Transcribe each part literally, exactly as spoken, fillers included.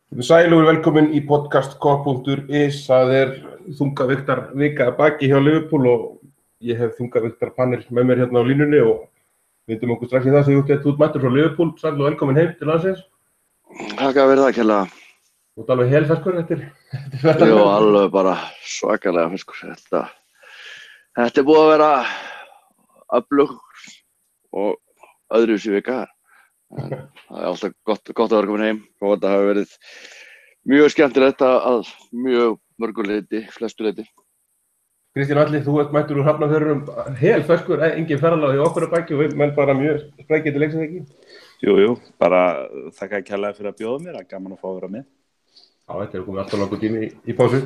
Sæl og velkomin í podcast k punktur is. Það er þungaviktar vika að baki hjá Liverpool og ég hef þungaviktar panel með mér hérna á línunni og við veitum okkur strax í það sem ég út eitt út mættur frá Liverpool. Sæl og velkomin heim til landsins. Takk að vera það, kærlega. Þú ert alveg helferskur eftir Jú, alveg bara svakalega ferskur. Þetta, þetta er búið að vera öflug og öðruvísi vika. En það er alltaf gott, gott að vera komin heim og þetta hafi verið mjög skemmtilegt að mjög mörgu leyti, flestu leyti. Kristján Atli, þú ert mættur úr Hafnarfjörðurum helferskur, engin ferðalag í okkur að baki og við menn bara mjög sprækið til leiksins ekki. Jú, jú, bara þakka kærlega fyrir að bjóða mér, að gaman að fá að vera með. Já, þetta er komið alltaf langur tími í, í pásu.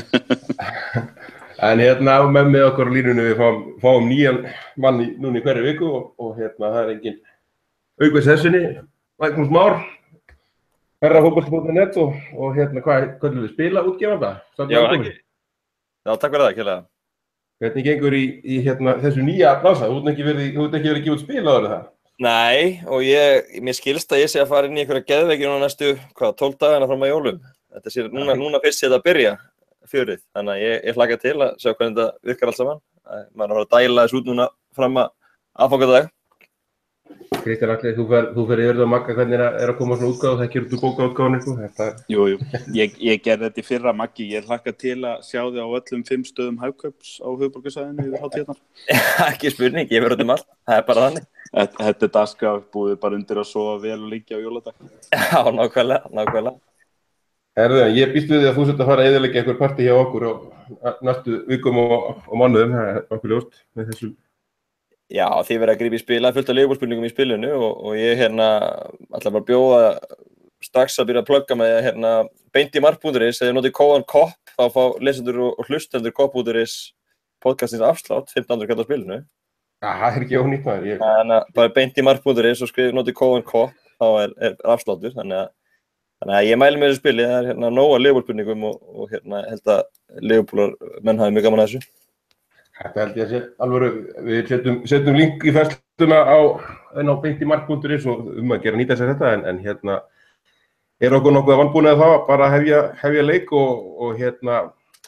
En hérna með með okkur á línunni við fáum, fáum nýjan mann í, núna í hverju viku og, og hérna það er engin aukveðs hessunni, Magnús Már, herra fótbolti punktur net og, og hérna hvað köllum við spila útgefanda? Já, ekki. Já, takk fyrir það, kærlega. Hvernig gengur í, í hérna, þessu nýja bransa? Þú ert ekki verið, þú ert ekki verið að gefa út spil áður það? Nei, og ég, mér skilst að ég sé að fara inn í einhverja geðveiki núna næstu, hvað, tólf dagana fram að jólum. Þetta sé, núna, núna fyrst sé þetta að byrja, fjörið. Þannig að ég, ég hlakka til að sjá hvernig þetta virkar allt saman. Maður er að fara að dæla þessu út núna fram að aðfangadag. Kristján Atli, þú fer, þú fer yfir það Magga hvernig er að koma svona útgáð og það gerur þú bókaútgáðan eitthvað? Þetta... Jú, jú, ég, ég gerði þetta í fyrra Maggi, ég hlakka til að sjá þig á öllum fimm stöðum Hagkaups á höfuðborgarsvæðinu yfir hátíðarnar. Ekki spurning, ég verður út um allt, það er bara þannig. Þetta er dagskrá búið bara undir að sofa vel og liggja á jóladag. Já, nákvæmlega, nákvæmlega. Herðu, ég býst við því að þú sért að fara að eyðileggja einhver partí hjá okkur á næstu vikum og, og mánuðum, það er okkur ljóst með þessu. Já, þið verið að grípa í spila, fullt af Liverpool-spurningum í spilinu og, og ég hérna ætla bara að bjóða strax að byrja að plugga með hérna beint í mark punktur is, eða notið kóðan kopp, þá fá lesendur og, og hlustendur kopp punktur is podcastins afslátt, fimmtán hundruð kall á spilinu. Já, það er ekki ónýtt maður. Ég... Þannig að bara beint í mark punktur is og skrif notið kóðan kopp, þá er, er afsláttur, þannig að, þannig að ég mæli með þessu spili, það er hérna nóga Liverpool-spurningum og, og hérna held að Liverpoolar menn hafi mjög gaman að þessu. Þetta held ég að sé alvöru, við setjum, setjum link í færsluna á, á beint í mark punktur is og um að gera nýta sér þetta en, en hérna er okkur nokkuð að vanbúna þá bara hefja, hefja leik og, og hérna,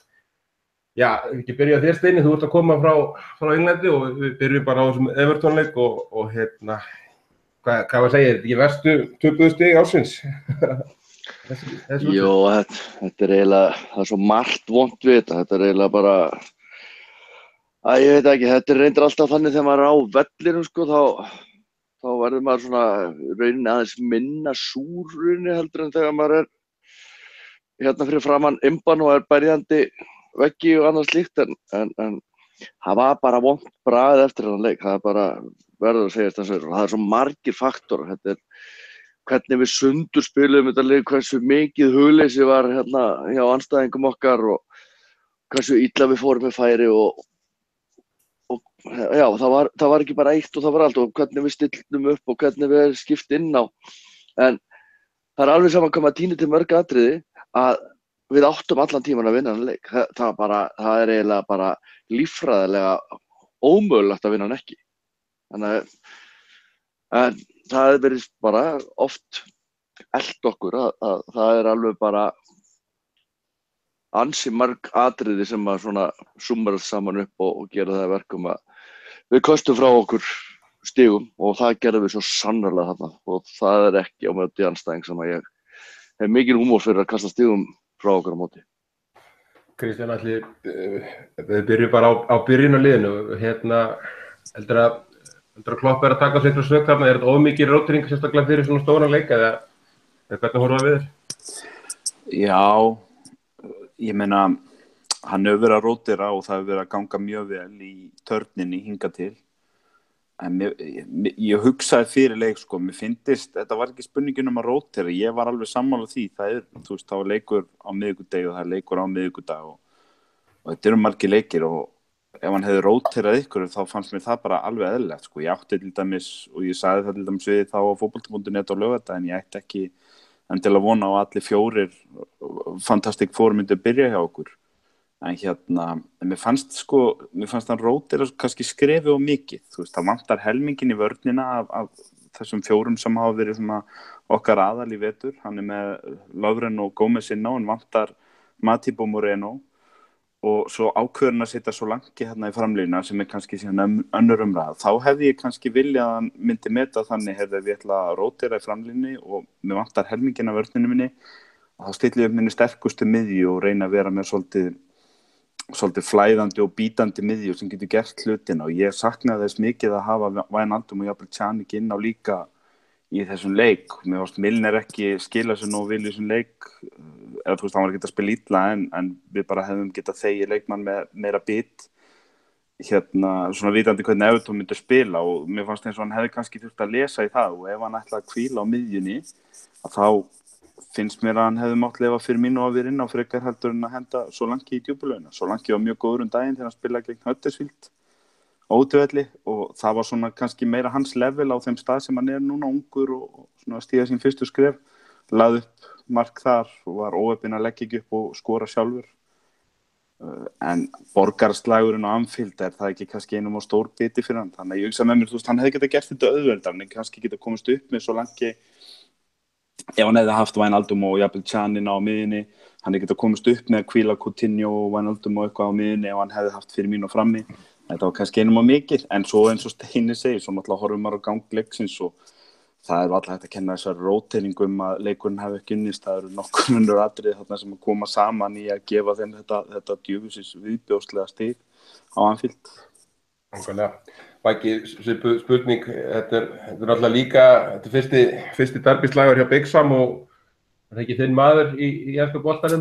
já, ekki byrja þér Steini, þú ert að koma frá, frá Englandi og við byrjum bara á þessum Everton leik og, og hérna, hvað, hvað var að segja, er þetta ekki verstu töpuðu stig ársins? þessi, þessi Jó, þetta, þetta er eiginlega, það er svo margt vont við þetta, þetta er eiginlega bara Æ, ég veit ekki, þetta er reyndir alltaf þannig þegar maður er á vellinum sko, þá, þá verður maður svona rauninni aðeins minna súr rauninni heldur en þegar maður er hérna fyrir framann imban og er berjandi veggi og annað slíkt en, en, en það var bara vont bragð eftir þennan leik, það er bara verður að segja þess að það er svo margir faktorar, þetta er hvernig við sundur spilum þetta leik, hversu mikið hugleysi var hérna hjá andstæðingum okkar og hversu illa við fórum með færi og Og já, það var, það var ekki bara eitt og það var allt og hvernig við stillum upp og hvernig við skipt inn á. En það er alveg saman hvað maður týnir til mörg atriði að við áttum allan tíman að vinna hann leik. Það, það, bara, það er eiginlega bara líffræðilega ómögulegt að vinna hann ekki. Þannig að en það er verið bara oft elt okkur að, að það er alveg bara ansi marg atriði sem að svona summarast saman upp og, og gera það verkum að við kostum frá okkur stigum og það gerðum við svo sannarlega þarna og það er ekki á móti andstæðing sem að ég hef mikil húmor fyrir að kasta stigum frá okkur á móti. Kristján Atli, við byrjum bara á, á byrjunarliðinu, hérna heldur að, heldur að Klopp er að taka sér einhver snögg þarna, er þetta of mikið rótering sérstaklega fyrir svona stóran leik eða hvernig horfum við þér? Já, ég meina, hann hefur verið að rótira og það hefur verið að ganga mjög vel í törninni hingað til. En mér, ég, ég hugsaði fyrir leik, sko, mér fyndist, þetta var ekki spurningin um að rótira, ég var alveg sammála því, það er, þú veist, það var leikur á miðvikudegi og það er leikur á miðvikudag og, og þetta eru margir leikir og ef hann hefði rótirað ykkur þá fannst mér það bara alveg eðlilegt, sko, ég átti til dæmis og ég sagði það til dæmis við þá á fótbolti punktur net á laugardaginn, ég ætti ekki en til að vona á allir fjórir fantastic four myndi að byrja hjá okkur. En hérna, mér fannst sko, mér fannst hann rótira kannski skrefi of mikið, þú veist, það vantar helmingin í vörnina af, af þessum fjórum sem hafa verið svona okkar aðal í vetur. Hann er með Lovren og Gómez inn á, en vantar Matip og Moreno og svo ákvörðin að setja svo langi hérna í framlínuna sem er kannski síðan önnur umræða. Þá hefði ég kannski viljað að hann myndi meta þannig hefði við ætla að rótera í framlínunni og mér vantar helminginn af vörninni minni og þá stilli ég upp minni sterkustu miðju og reyna að vera með svolítið, svolítið flæðandi og bítandi miðju sem getur gert hlutina og ég saknaði þess mikið að hafa Wijnaldum og jafnvel Pjanic inn á líka í þessum leik. Mér varst Milner ekki skila sér nógu vel í þessum leik eða þú veist, hann var ekki að spila illa en, en við bara hefðum getað þegið leikmann með meira bit hérna, svona vitandi hvernig Everton myndi spila og mér fannst eins og hann hefði kannski þurft að lesa í það og ef hann ætlaði að hvíla á miðjunni þá finnst mér að hann hefði mátt lefa fyrir mínu að vera inn á frekar heldur en að henda Solanke í djúpulaugina. Solanke var mjög góður um daginn þegar hann spilaði gegn Huddersfield ódvelli og það var svona kannski meira hans level á þeim stað sem hann er núna ungur og svona stíða sín fyrstu skref, lagði upp mark þar og var óheppinn að leggja ekki upp og skora sjálfur. En borgarslagurinn á Anfield er það ekki kannski einum á stór biti fyrir hann, þannig að ég hugsa með mér, þú veist, hann hefði getað gert þetta auðveldar, hann kannski getað komist upp með Solanke ef hann hefði haft Wijnaldum og jafnvel Pjanic á miðjunni, hann hefði getað komist upp með að hvíla Coutinho og Wijnaldum og eitthvað á miðjunni ef hann hefði haft fyrir mín og frammi. Þetta var kannski einum á mikið, en svo eins og Steini segir, svo náttúrulega horfum maður á gang leiksins og það er alltaf hægt að kenna þessar róteringum að leikurinn hafi ekki unnist. Það eru nokkur önnur atriði þarna sem að koma saman í að gefa þeim þetta, þetta djöfusins viðbjóðslega stig á Anfield. Nákvæmlega. Og ekki spurning, þetta er, þetta er alltaf líka, þetta er fyrsti, fyrsti derbyslagur hjá Big Sam og það er ekki þinn maður í, í enska boltanum.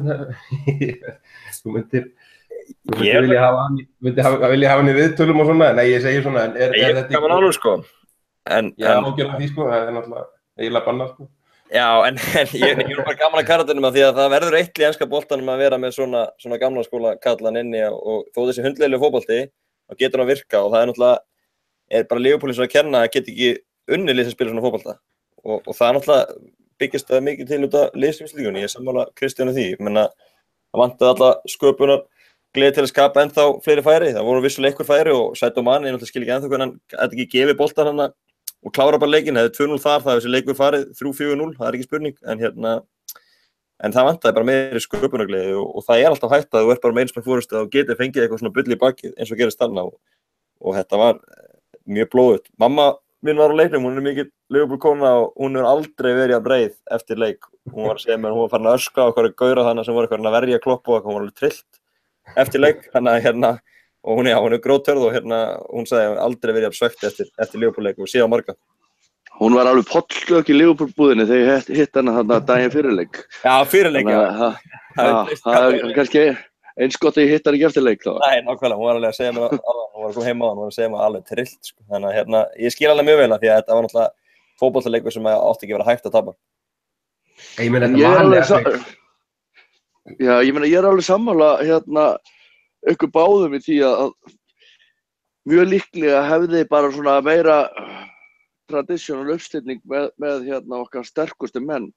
Þú myndir... Þú myndi vilja hafa hann, myndi hafa, vilja hafa hann í viðtölum og svona, nei ég segi svona, en er, er þetta ekki... Gaman ánum sko. En, já, en... ágjörðan því sko, það er náttúrulega eiginlega bannað sko. Já, en, en ég, ég er bara gaman að karakterinu því að það verður eitt í enska boltanum að vera með svona, svona gamla skóla kallan inni og þó þessi hundleilu fótbolti, þá getur hann að virka og það er náttúrulega, er bara Liverpoolin svo að kenna að geta ekki unnið lið sem spila svona fótbolta og, og það er náttúrulega byggist það mikið til út af liðsvíslíkunni, ég er sammála Kristjáni því, ég menna það vantaði alla sköpunar gleði til að skapa ennþá fleiri færi, það voru vissulega einhver færi og Sadio Mane, ég náttúrulega skil ekki ennþá hvernig hann gæti ekki gefið boltan hann og klára bara leikinn, hefði tvö núll þar, það hefði þessi leikur farið þrjú fjögur núll, það er ekki spurning, en hérna, en það vantaði bara meiri sköpunargleði og, og það er alltaf hægt að þú ert bara með eins með fórustu og getið fengið eitthvað svona bull í bakið eins og gerist þarna og, og þetta var mjög blóðugt. Mamma mín var á leiknum, hún er mikið Liverpool-kona og hún hefur aldrei verið að breið eftir leik, hún var að segja mér, hún var farin að öskra á eitthvað gaura þarna sem voru eitthvað að verja Klopp og hún var alveg trillt eftir leik, þannig að hérna og hún, já, hún er grótörð og hérna hún sagði að aldrei verið að svekti eftir, eftir Liverpool-leik og síðan marga. Hún var alveg pollslök í Liverpool-búðinni þegar ég hitt hana þarna daginn fyrirleik. Já, fyrirleik, já. Það er kannski eins gott að ég hitt hana ekki eftir leik þá. Nei, nákvæmlega, hún var alveg að segja mér alveg, hún var að koma heima á hann, hún var að segja mér alveg trillt, sko. Þannig að hérna, ég skil alveg mjög vel að því að þetta var náttúrulega fótboltaleikur sem átti ekki að vera hægt að tapa. Ég meina, þetta var alveg að Já, ég meina, ég er alveg sammála hérna ykkur báðum í því að mjög líklega hefði bara svona meira traditional uppstilling með, með hérna okkar sterkustu menn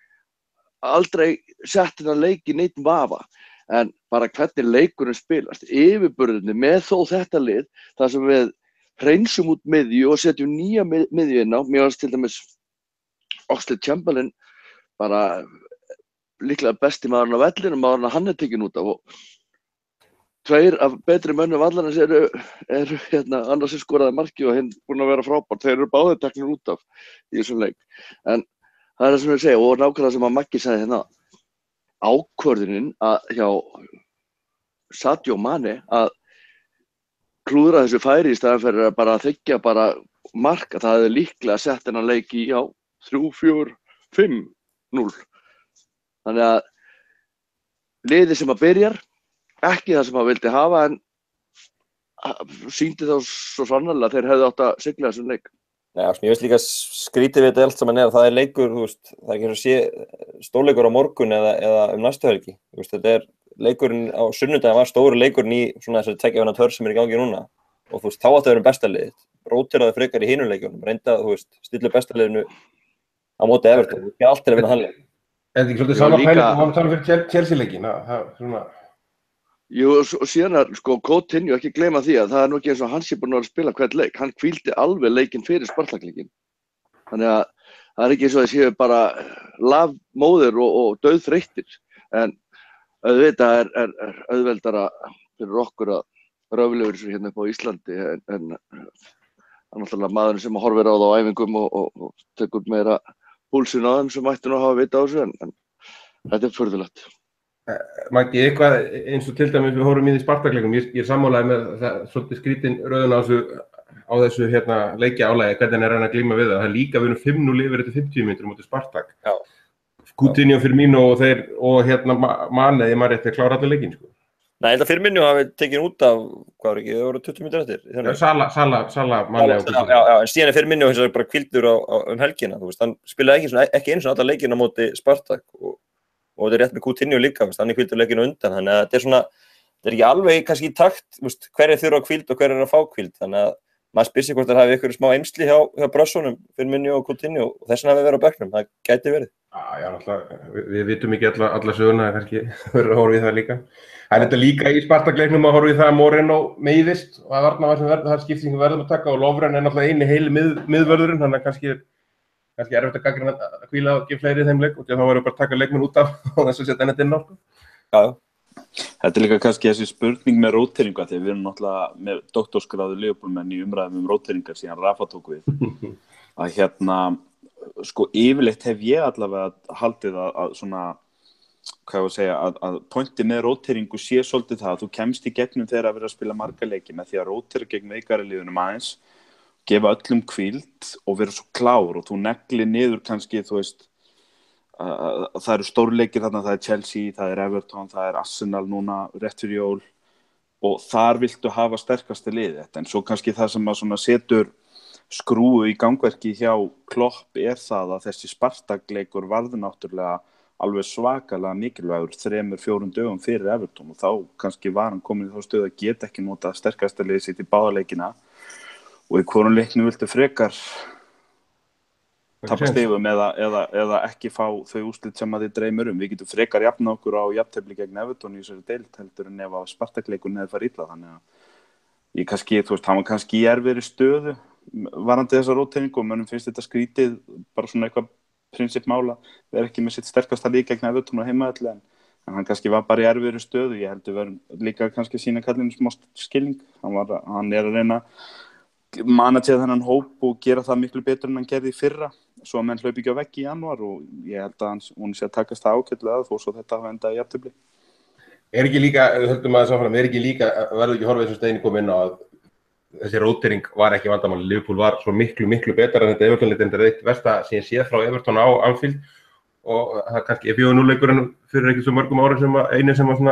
aldrei sett hérna leik í neitt vafa en bara hvernig leikurinn spilast, yfirburðinni með þó þetta lið þar sem við hreinsum út miðju og setjum nýja mið, miðju inn á, mér varst til dæmis Oxlade-Chamberlain bara líklega besti maðurinn á vellinum, maðurinn að hann er tekinn út af og tveir af betri mönnum vallarins eru, eru hérna, annars er skoraði marki og hinn búin að vera frábært, þeir eru báðir teknir út af í þessum leik. En það er það sem ég segja og nákvæmlega sem að Maggi sagði hérna, ákvörðunin að hjá Sadio Mane að klúðra þessu færi í staðan fyrir að bara þykja bara marka, það hefði líklega sett hennar leik í já, þrjú, fjögur, fimm, núll. Þannig að liðið sem að byrjar, ekki það sem að vildi hafa en sýndi þá svo sannarlega að þeir hefðu átt að sigla þessum leik. Já, ég veist líka skrítið við þetta allt saman er að það er leikur, þú veist, það er ekki að sé stórleikur á morgun eða, eða um næstu helgi. Þú veist, þetta er leikurinn á sunnudaginn var stóri leikurinn í svona þessari tveggja vikna törn sem er í gangi núna og þú veist, þá átti að vera um besta liðið. Róteraði frekar í hinum leikjunum, reynda, þú veist, stillu besta liðinu á móti Everton, það er allt til að vinna hann leik. Er þetta ekki svolítið sama pæling og hann tala fyrir Chelsea-leikin? Svona... Jú, og síðan er sko Coutinho ekki gleyma því að það er nú ekki eins og hann sé búinn að spila hvern leik. Hann hvíldi alveg leikinn fyrir Spartak-leikinn. Þannig að það er ekki svo að séu bara lafmóðir og, og dauðþreyttir. En auðvitað er, er, er auðveldara fyrir okkur að röflega þessu hérna upp á Íslandi en, en það er náttúrulega maðurinn sem horfir á það á æfingum og, og, og tekur meira púlsinn á þeim sem ætti nú að hafa vita á þessu en, en þetta er furðulegt. Maggi, eitthvað eins og til dæmis við horfum í því Spartakleikum, ég, ég er sammálaði með það, svolítið skrítin röðun á þessu, á þessu hérna, leikjaálagi, hvernig er hann að glíma við það. Það er líka við erum fimm núll yfir eftir fimmtíu mínútur móti Spartak. Já. Coutinho, Firmino og þeir og hérna Mane, ég maður rétt að klára allir leikinn, sko. Nei, þetta Firmino hafi tekið út af, hvað var ekki, það voru tuttugu mínútur eftir. Já, Sala, Sala, Sala, Mane og Coutinho. Já, já, en síðan er Firmino hins vegar bara hvíldur á, á um helgina, þú veist, hann spilaði ekki, svona, ekki eins og alla leikina móti Spartak og, og þetta er rétt með Coutinho líka, veist, hann er hvíldur leikina undan, þannig að þetta er svona, þetta er ekki alveg kannski í takt, veist, hver er þurfa á hvíld og hver er að fá hvíld, þannig að maður spyr sig hvort það hafi ykkur smá eymsli hjá, hjá brössunum, Firmino og Coutinho og þess vegna hafi verið á bekknum, það gæti verið. Já, já, náttúrulega, við, við vitum ekki alla, alla söguna, kannski verður að horfa í það líka. Það er þetta líka í Spartakleiknum að horfa í það að Moreno meiðist og að varna var sem verður, það er skipting sem verðum að taka og Lovren er náttúrulega eini heili mið, miðvörðurinn, þannig að kannski, kannski erfitt að gagnrýna að hvíla og gefa fleiri í þeim leik og þá verður bara að taka leikmenn út af og þess að setja henni inn á. Já, já. Þetta er líka kannski þessi spurning með róteringa því við erum náttúrulega með doktorsgráðu Liverpoolmenn í umræðum um róteringar síðan Rafa tók við. Að hérna, sko yfirleitt hef ég allavega haldið að, að svona, hvað ég að segja, að, að pointi með róteringu sé svolítið það að þú kemst í gegnum þegar að vera að spila marga leiki með því að rótera gegn veikari liðunum aðeins, gefa öllum hvíld og vera svo klár og þú negli niður kannski, þú veist, Uh, það eru stórleikir þarna, það er Chelsea, það er Everton, það er Arsenal núna rétt fyrir jól og þar viltu hafa sterkasta liðið en svo kannski það sem að svona setur skrúu í gangverki hjá Klopp er það að þessi Spartakleikur varði náttúrulega alveg svakalega mikilvægur þremur, fjórum dögum fyrir Everton og þá kannski var hann komin í þá stöð að geta ekki nota sterkasta liðið sitt í báðaleikina og í hvorum leiknum viltu frekar tapa stigum eða, eða, eða ekki fá þau úrslit sem að þið dreymir um. Við getum frekar jafna okkur á jafntefli gegn Everton í þessari deild heldur en ef að Spartakleikur neði fara illa. Þannig að ég kannski, þú veist, hann var kannski í erfiðri stöðu varandi þessa róteringu og mönnum finnst þetta skrítið, bara svona eitthvað prinsipmála, við erum ekki með sitt sterkasta lík gegn Everton og heimaðalli en, en hann kannski var bara í erfiðri stöðu. Ég heldur verðum líka kannski sína kallinu smá skilning. Hann, var, hann er að reyna managera þennan hóp og gera það miklu betur en hann gerði í fyrra svo að menn hlaupi ekki á vegg í janúar og ég held að hans, hún sé að takast það ágætlega þó svo þetta hafa endað í jafntefli. Er ekki líka, höldum maður sáfram, er ekki líka, verður ekki horfið þessum steini komið inn á að þessi rótering var ekki vandamál. Liverpool var svo miklu, miklu betra en þetta Everton-leitin er eitt versta sem ég séð frá Everton á Anfield og það kannski er fjögur núll leikurinn fyrir ekki svo mörgum árum sem að einu sem að svona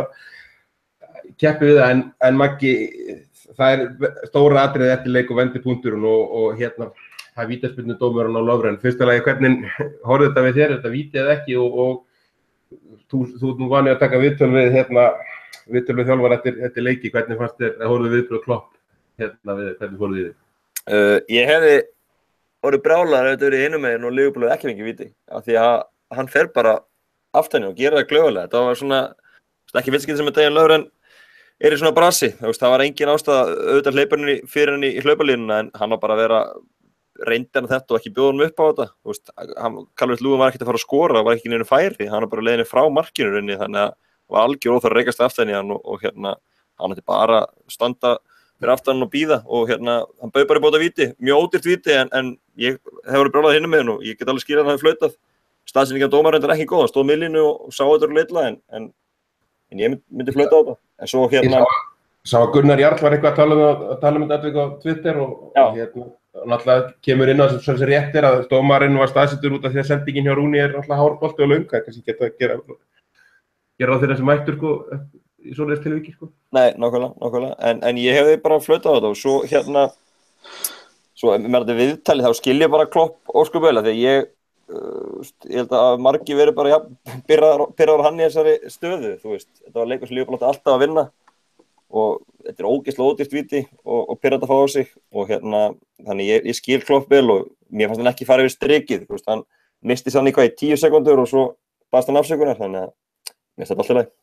keppi við það en, en Maggi, það er stóra atriði eftir leik og vendipunkturinn og, og hérna það er vítaspyrnudómurinn á Lovren. Fyrsta lagi, hvernig horfði þetta við þér, þetta víti eða ekki og, og þú, þú nú vanið að taka viðtöl við hérna, viðtöl við þjálfar eftir, eftir leiki, hvernig fannst þér, horfði viðbröð Klopp hérna við þér, hvernig horfði þið? Uh, ég hefði orðið brjálaður ef þetta verið hinum megin og Liverpool ekki fengið víti, af því að hann fer bara aftan og gera það glöfulega. Þetta var svona, ekki vilskið sem að Dejan Lovren er í svona brasi, það var engin ástæða auðvitað hleyparinn fyrir hann í, í hlaupalínuna en hann var bara að vera reyndi hann þetta og ekki bjóða hann upp á þetta. Þú veist, hann, Calvert-Lewin var ekkert að fara að skora, var ekki neinu færi, hann var bara leiðinni frá markinu rauninni, þannig að var algjör óþarf að reykast aftan í hann og, og hérna, hann ætti bara að standa fyrir aftan og bíða og hérna, hann bauð bara í bóta víti, mjög ódýrt víti en, en ég hef verið brjálað hinum með hann og ég get alveg skýrað að hann hafi flautað. Staðsendingin af dómarinn er ekki góð, hann stóð miðlínu og sá þetta úr litla en, en, en ég myndi flauta á þetta. En svo hérna... Ég sá að Gunnar Jarl var eitthvað að tala um, að tala um þetta atvik á Twitter og, og hérna, náttúrulega kemur inn á sem sem rétt er að dómarinn var staðsettur út af því að sendingin hjá Rúni er náttúrulega hárbolti og löng, það kannski geta að gera, gera á þeirra sem mættur sko, í svoleiðis tilviki sko. Nei, nákvæmlega, nákvæmlega, en, en ég hefði bara flautað á þetta og svo hérna, svo með þetta viðtali þá skil ég bara Klopp ósköp vel af því að ég, uh, ég held að margi verið bara ja, pirraður hann í þessari stöðu, þú veist, þetta var leikur sem Liverpool átti alltaf að vinna og þetta er ógeðslega ódýrt víti og, og pirrandi að fá á sig og hérna, þannig ég, ég skil Klopp vel og mér fannst hann ekki fara yfir strikið, þú veist, hann misti sann í hvað í tíu sekúndur og svo baðst hann afsökunar, þannig að mér finnst þetta alltaf leið.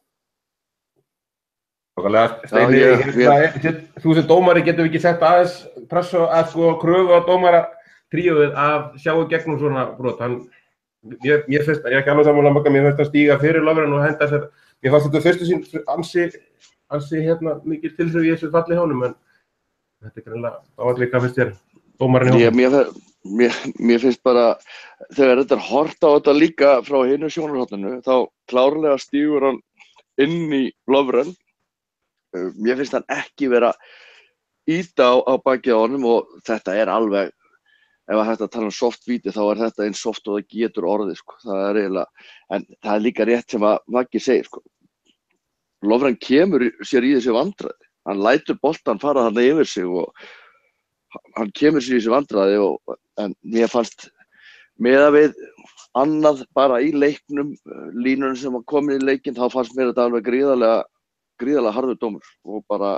Nákvæmlega, Steini, hérna, þú sem dómari getum við ekki sett aðeins pressu að sko kröfu á dómara tríóið að sjá í gegnum svona brot. Hann, ég, ég finnst, ég er ekki alveg sammála Magga, mér finnst að stíga fyrir Lovren og henda sér, mér fannst þetta fyrstu sín ansi, ansi hérna mikil tilþrif í þessu falli hjá honum, en þetta er greinlega áallir, hvað finnst þér, dómarinn hjá honum? Mér, mér, mér finnst bara, þegar þetta er hort á þetta líka frá hinu sjónarhorninu, þá klárlega stígur hann inn í Lovren. Mér finnst hann ekki vera íta á, á bakið á honum og þetta er alveg, ef að þetta tala um soft víti þá er þetta eins soft og það getur orðið, sko. Það er eiginlega, en það er líka rétt sem að Maggi segir, sko. Lovren kemur sér í þessi vandræði. Hann lætur boltan fara þarna yfir sig og hann kemur sér í þessi vandræði og, en mér fannst með að við annað bara í leiknum, línunum sem var komin í leikinn, þá fannst mér þetta alveg gríðarlega, gríðarlega harður dómur og bara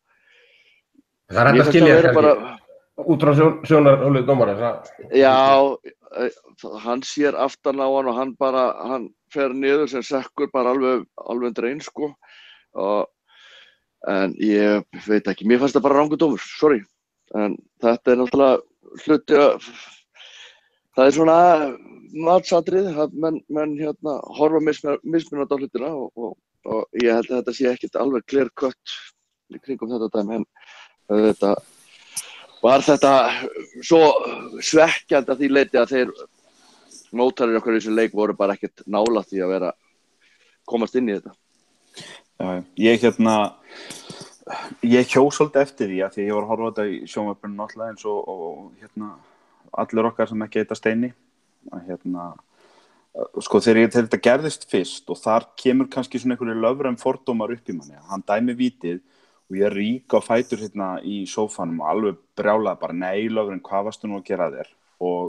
það er hægt að skilja kannski bara, út frá sjón, sjónarhólu dómarans. Já, hann sér aftan á hann og hann bara, hann fer niður sem sekkur bara alveg, alveg drein, sko. Og, en ég veit ekki, mér fannst það bara rangur dómur, sorry. En þetta er náttúrulega hluti að, það er svona matsatrið, að menn, menn hérna horfa mismunandi á hlutina og, og, og ég held að þetta sé ekkert alveg clear cut í kringum þetta dæmi, en þetta var þetta svo svekkjandi að því leyti að þeir mótarir okkar í þessu leik voru bara ekkert nálægt því að vera komast inn í þetta. Já, ég hérna ég hjó svolítið eftir því að því ég var að horfa þetta í sjónvarpinu náttúrulega eins og, og hérna allir okkar sem ekki heita Steini að hérna sko þegar, ég, þegar þetta gerðist fyrst og þar kemur kannski svona einhverju Lovren fordómar upp í manni, hann dæmi vítið og ég rík á fætur hérna í sófanum og alveg brjálaði bara nei Lovren, hvað varstu nú að gera þér og,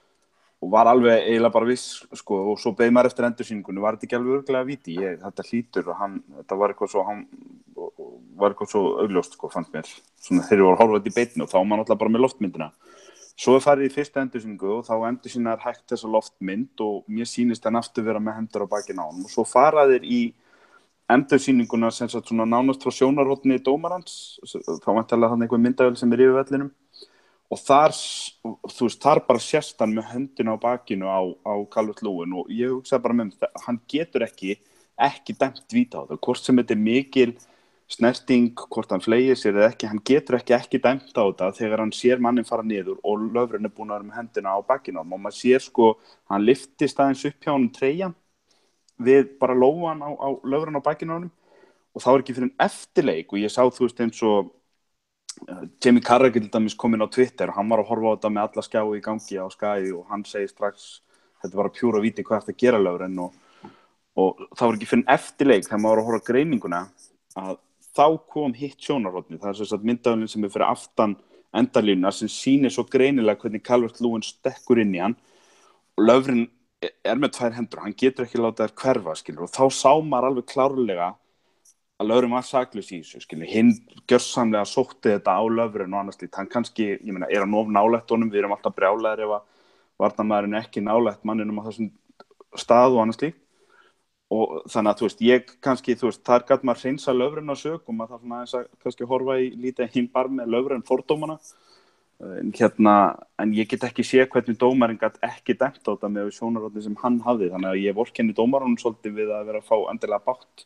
og var alveg eiginlega bara viss sko og svo beið maður eftir endursýningunni, var þetta ekki alveg örugglega víti, ég, þetta hlýtur og hann, þetta var eitthvað svo, hann var eitthvað svo augljóst sko fannst mér, svona þegar ég var að horfa þetta í beinni og þá var maður náttúrulega bara með loftmyndina. Svo er farið í fyrsta endursýningu og þá endursýnar hægt þessa loftmynd og mér sýnist hann aftur vera með hendur á bakinu á honum og svo fara þeir í endursýninguna sem sagt svona nánast frá sjónarhorni dómarans, þá væntanlega hann einhver myndavél sem er yfir vellinum og þar, þú veist, þar bara sést hann með höndina á bakinu á, á Calvert-Lewin og ég hugsaði bara með mér, hann getur ekki, ekki dæmt víta á það, hvort sem þetta er mikil snerting, hvort hann fleygir sér eða ekki, hann getur ekki ekki dæmt á þetta þegar hann sér mannin fara niður og Lovren er búin að vera með hendina á bakinu og maður sér sko, hann lyftist aðeins upp hjá honum treyjan við bara lóan á, á Lovren á bakinu á honum og þá er ekki fyrir en eftirleik og ég sá þú veist eins og uh, Jamie Carragher til dæmis kom inn á Twitter og hann var að horfa á þetta með alla skjái í gangi á Sky og hann segir strax þetta var að pjúra víti hvað eftir að gera Lovren og, og þá er ekki fyrir en eftirleik þegar maður var að horfa á greininguna að þá kom hitt sjónarhornið, það er sem sagt myndavélin sem er fyrir aftan endalínuna sem sýnir svo greinilega hvernig Calvert-Lewin stekkur inn í hann og Lovren er með tvær hendur, hann getur ekki látað þær hverfa, skilur, og þá sá maður alveg klárlega að Lovren var saklaus í þessu, skilur, hinn gjörsamlega sótti þetta á Lovren og annars lít, hann kannski, ég meina, er hann of nálægt honum, við erum alltaf brjálæðir ef að varnarmaðurinn er ekki nálægt manninum á þessum stað og annars lít og þannig að, þú veist, ég kannski, þú veist, þar gat maður hreinsa Lovren á sökum að það svona aðeins að kannski horfa í lítið hinn bara með Lovren fordómana en hérna, en ég get ekki sé hvernig dómarinn gat ekki dæmt á þetta með sjónarhornið sem hann hafði, þannig að ég vorkenni dómaranum svolítið við að vera að fá endilega bátt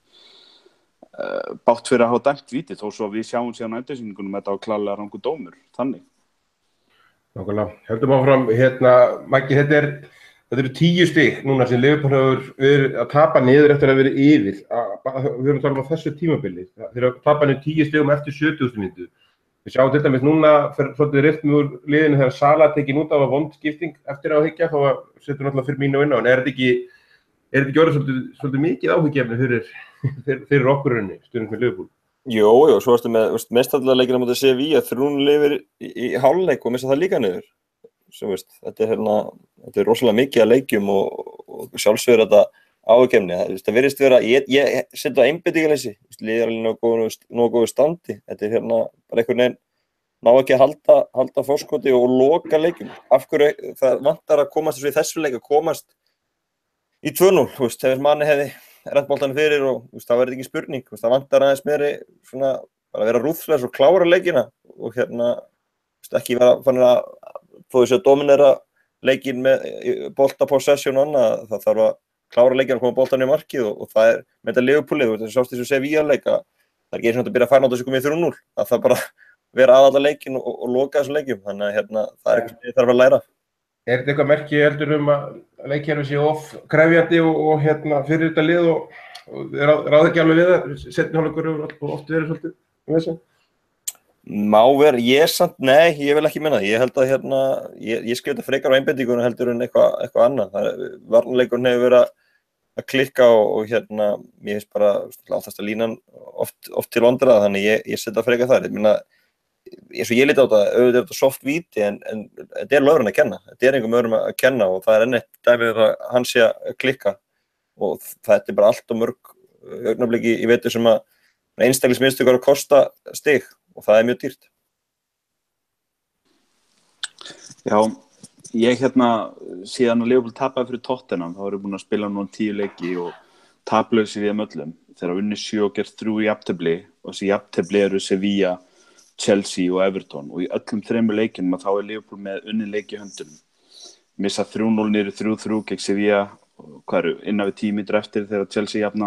uh, bátt fyrir að hafa dæmt víti, þó svo við sjáum síðan á endursýningunum þetta á klárlega rangur dómur, þannig. Nákvæmlega, höldum áfram, hérna, Maggi, þetta er Þetta eru tíu stig núna sem Liverpool hefur verið að tapa niður eftir að vera yfir. Við höfum talað um þessu tímabili. Þeir að tapa niður tíu stigum eftir sjötugustu mínútu. Við sjáum til dæmis núna fyrir svolítið rytm úr liðinu þegar Salah tekin út af að vond skipting eftir að hyggja, þá setur náttúrulega fyrir mínu inn á. En er þetta ekki, er þetta ekki orðið svolítið, svolítið mikið áhyggjefni fyrir, fyrir, fyrir okkur henni, stundum með Liverpool? Jú, jú, svo varstu með mestarleikina mútið Sevilla þegar hún lifir í, í hálfleik og missa það líka niður. Svo, veist, þetta, er hérna, þetta er rosalega mikið að leikjum og, og sjálfsögur þetta áhyggjefni. Það virðist vera, ég, ég setja einbeitingarleysi, liðið er alveg nógu góðu standi. Þetta er hérna bara einhvern veginn ná ekki að halda, halda forskoti og loka leikjum. Af hverju það vantar að komast þessu í þessu leik að komast í tvö núll, þú veist, þegar manni hefði rennt boltanum fyrir og veist, það verði ekki spurning. Veist, það vantar aðeins meiri svona bara að vera rúðslegs og klára leikina og hérna veist, ekki vera fann að þó þessi að dominera leikinn með bolta possession og annað, það þarf að klára leikinn að koma boltan í markið og, og það er með þetta Liverpool-lið, þú sást þessu Sevilla-leik að það er ekki eins og að byrja að færa á þessu komið þrjú núll, að það bara vera að alla leikinn og, og loka þessum leikjum, þannig að hérna, það er eitthvað sem ég þarf að læra. Er þetta eitthvað merki heldur um að leikkerfi sé of krefjandi og, og hérna fyrir þetta lið og, og ráð ekki alveg við það, setni hálfleikur og oft verið svolítið um þessu? Má vera, ég samt, nei, ég vil ekki minna það, ég held að hérna, ég, ég skrif þetta frekar á einbendingunum heldur en eitthvað, eitthvað annað, það er, varnarleikurinn hefur verið að klikka og, og hérna, ég finnst bara áttast að línan oft, oft til vondraða, þannig ég, ég setja frekar þar, ég minna, eins og ég liti á þetta, auðvitað er þetta soft víti en, en þetta er lögurinn að kenna, þetta er einhverjum öðrum að kenna og það er enn eitt dæmið að hann sé að klikka og þetta er bara allt og mörg augnablik í, í vetur sem að einstaklisminnstök að kosta stig og það er mjög dýrt. Já, ég hérna síðan að Liverpool tapaði fyrir Tottenham, þá erum búin að spila núna tíu leiki og taplaus í þeim öllum, þegar unni sjö og gert þrjú í jafntefli og þessi jafntefli eru Sevilla, Chelsea og Everton og í öllum þremur leikjunum að þá er Liverpool með unnin leik í höndunum. Missa þrjú núll niður þrjú þrjú gegn Sevilla og hvað eru innan við tíu mínútur eftir þegar Chelsea jafna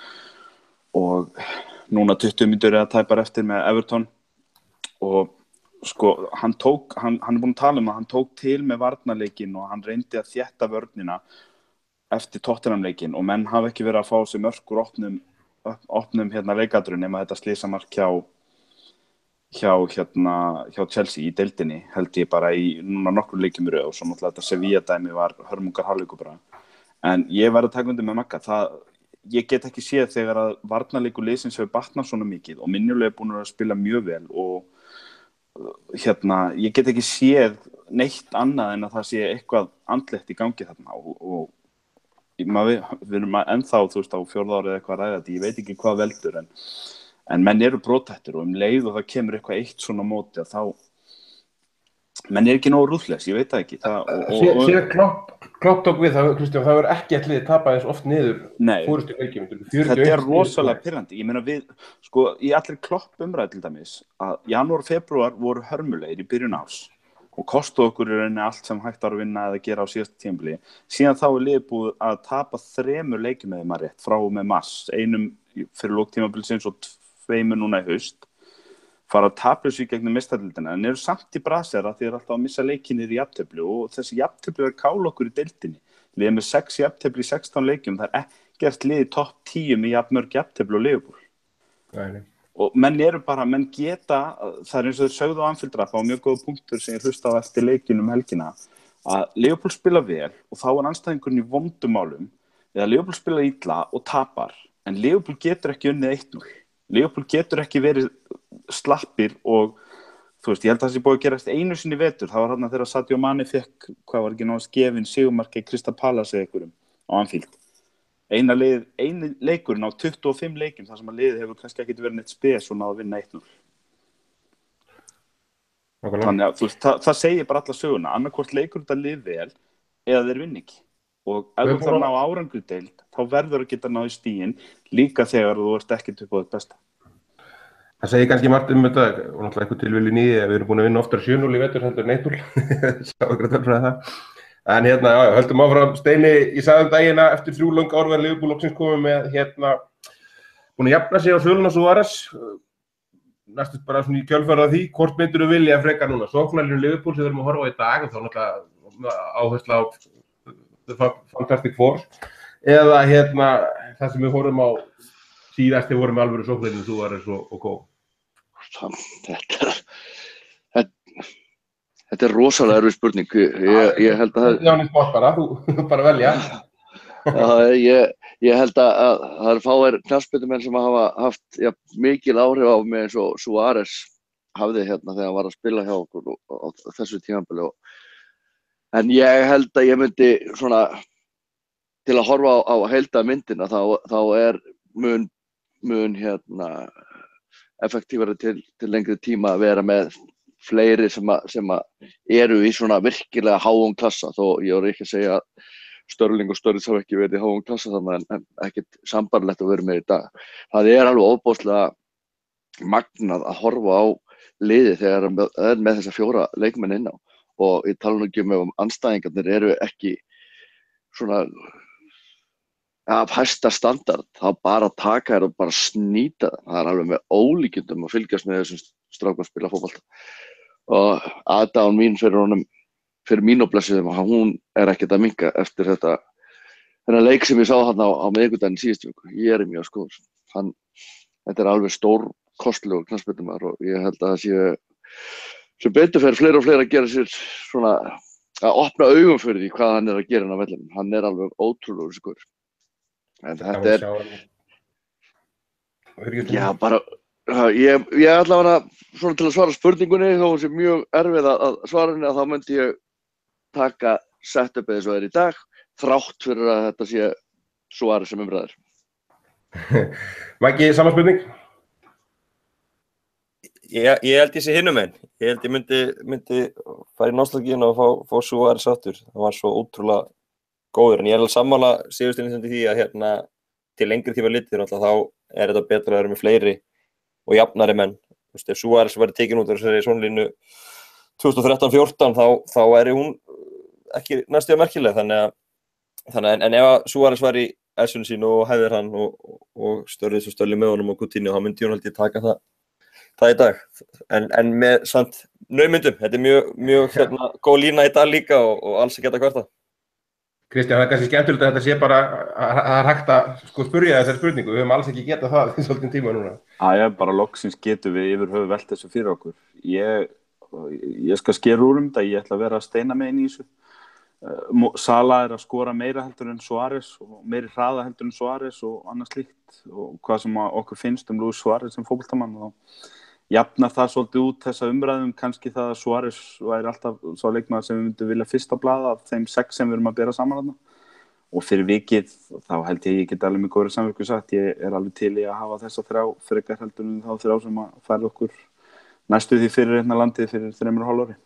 og núna tuttugu mínútur eða tæpar eftir með Everton og sko hann tók, hann, hann er búin að tala um að hann tók til með varnarleikinn og hann reyndi að þétta vörnina eftir Tottenham-leikinn og menn hafa ekki verið að fá sér mörk úr opnum, opnum hérna leikadrun nema þetta slysamark hjá hjá hérna hjá Chelsea í deildinni held ég bara í núna nokkur leikjum í röð og svo náttúrulega þetta Sevilla dæmi var hörmungar hálfleikur bara en ég verð að taka undir með Magga það ég get ekki séð þegar að varnarleikur liðsins hefur batnað svona mikið og Minjolo er búin að spila mjög vel og hérna ég get ekki séð neitt annað en að það sé eitthvað andlegt í gangi þarna og, og maður, við erum ennþá þú veist á fjórða ári eða eitthvað að ræða þetta ég veit ekki hvað veldur en En menn eru brothættir og um leið og það kemur eitthvað eitt svona móti að þá menn er ekki nógu rúðlegs, ég veit það ekki. Það, og, og, og, Síðan klopp, klopp tók við það, Kristján, það verður ekki allir tapað eins oft niður fórustu leikjum. Þetta er rosalega pirrandi. Ég meina við, sko, í allir klopp umræðu til dæmis að janúar og febrúar voru hörmulegir í byrjun árs og kostuðu okkur í rauninni allt sem hægt var að vinna eða gera á síðasta tímabili. Síðan þá er liðið búið að tapa þremur leikjum eða maður rétt frá og með mars, einum fyrir lok tímabilsins og tveimur núna í haust, fara að tapa þessu í gegnum meistaradeildina, en eru samt í brasera því þeir eru alltaf að missa leikinir í jafntefli og þessi jafntefli er kála okkur í deildinni. Liðið með sex jafntefli í sextán leikjum, það er ekkert liðið topp tíu með jafnmörg jafntefli og Liverpool. Nei. Og menn eru bara, menn geta, það er eins og þeir sögðu á Anfield Draft, það var mjög góð punktur sem ég hlusta á eftir leikinn um helgina, að Liverpool spila vel og þá er andstæðingurinn í vondumálum, eða Liverpool spila illa og tapar, en Liverpool getur ekki unnið eitt núll. Liverpool getur ekki verið slappir og þú veist, ég held að það sé búið að gerast einu sinni vetur, það var þarna þegar Sadio Mane fekk, hvað var ekki náttúrulega skefin sigurmarki Crystal Palace eða einhverjum á Anfield. Eina leið, eini leikurinn á tuttugu og fimm leikjum þar sem að liðið hefur kannski ekki verið neitt spes og náðu að vinna eitt núll. Okay. Þannig að þú veist, það, það segir bara alla söguna, annarkvort leikur þetta lið vel eða þeir vinna ekki. Og ef þú þarf að ná árangri deild, þá verður að geta náðu stíginn líka þegar þú ert ekkert upp á þitt besta. Það segir kannski margt um þetta og náttúrulega eitthvað tilviljun í því að við erum búin að vinna oftar sjö núll í vetur heldur en eitt núll. Sá ekki að tala það. En hérna, já, höldum áfram Steini í sagðum dagina eftir þrjú löng ár verður Liverpool loksins komið með hérna búin að jafna sig á söluna Suárez. Næstust bara svona í kjölfarið því, hvort myndur þú vilja frekar núna? Sóknarlínu Liverpool sem við erum að horfa á í dag og þá náttúrulega áhersla á The Fantastic Four eða hérna það sem við horfum á síðast þegar vorum með alvöru sóknarlínu Suárez og, og Kó. Þetta er Þetta er rosalega erfið spurning. Ég, ég held að það... Já, nýtt bort bara, þú bara velja. Já, ég, ég held að, að það eru fáir knattspyrnumenn sem hafa haft ja, mikil áhrif á mig eins og Suárez hafði hérna þegar hann var að spila hjá okkur á, á þessu tímabili. En ég held að ég myndi svona, til að horfa á, á heildarmyndina, þá, þá er mun, mun hérna, effektífari til, til lengri tíma að vera með fleiri sem, að, sem að eru í svona virkilega háum klassa, þó ég voru ekki að segja að Störling og Sturridge hafa ekki verið í háum klassa þannig en, en ekkert sambarlegt að vera með í dag. Það er alveg ofboðslega magnað að horfa á liðið þegar það er með þessa fjóra leikmenn inn á og ég tala nú ekki um ef andstæðingarnir eru ekki svona af hæsta standard, þá bara taka þér og bara snýta það. Það er alveg með ólíkindum að fylgjast með þessum strákum að spila fótbolta. Og aðdáun mín fyrir honum, fyrir mín og blessuðum, hún er ekkert að minnka eftir þetta þennan leik sem ég sá hann á, á miðvikudaginn síðustu viku. Ég er mjög skoður. Hann, þetta er alveg stórkostlegur knattspyrnumaður og ég held að það sé sem betur fer fleiri og fleiri að gera sér svona að opna augum fyrir því hvað hann er að gera inn á vellinum. Hann er alveg ótrúlegur skoður. En þetta er, já bara, ég, ég allavega svona til að svara spurningunni, þó hún sé mjög erfið að svara henni, að þá myndi ég taka setupið eins og er í dag, þrátt fyrir að þetta sé svari sem umræður. Maggi, sama spurning? Ég, ég held ég sé hinum einn. Ég held ég myndi, myndi fara í nostalgíuna og fá, fá Suárez sáttur. Það var svo ótrúlega góður, en ég er alveg sammála Sigursteini því að hérna til lengri tíma litið þá er þetta betra að vera með fleiri og jafnari menn. Þú veist, ef Suárez væri tekin út af þessari svonlínu tvö þúsund og þrettán fjórtán þá, þá væri hún ekki næstíða merkileg, þannig að, þannig að en, en ef að Suárez væri í essunni sínu og hefðir hann og, og, og störðið svo stölli með honum og Coutinho, þá myndi hún held ég taka það, það í dag. En, en með samt naumyndum, þetta er mjög, mjög hérna, góð lína í dag líka og, og alls ekki hægt að kvarta. Kristján, það er kannski skemmtilegt að þetta sé bara að það er hægt að sko spyrja þessari spurningu. Við höfum alls ekki getað það í svolítinn tíma núna. Já, bara loksins getum við yfir höfuð velt þessu fyrir okkur. Ég, ég skal skera úr um þetta, ég ætla að vera að steina með inn í þessu. Sala er að skora meira heldur en Suárez og meiri hraða heldur en Suárez og annað slíkt og hvað sem okkur finnst um Luis Suárez sem fótboltamann og jafnar það svolítið út þessa umræðum, kannski það að Suárez væri alltaf sá leikmaður sem við myndum vilja fyrst á blaða af þeim sex sem við erum að bera saman þarna. Og fyrir vikið, þá held ég ég get alveg með góðri samvirku sagt, ég er alveg til í að hafa þessa þrjá frekar heldur en þá þrjá sem að færa okkur næstu því fyrir hérna landið fyrir þremur og hálfu ári.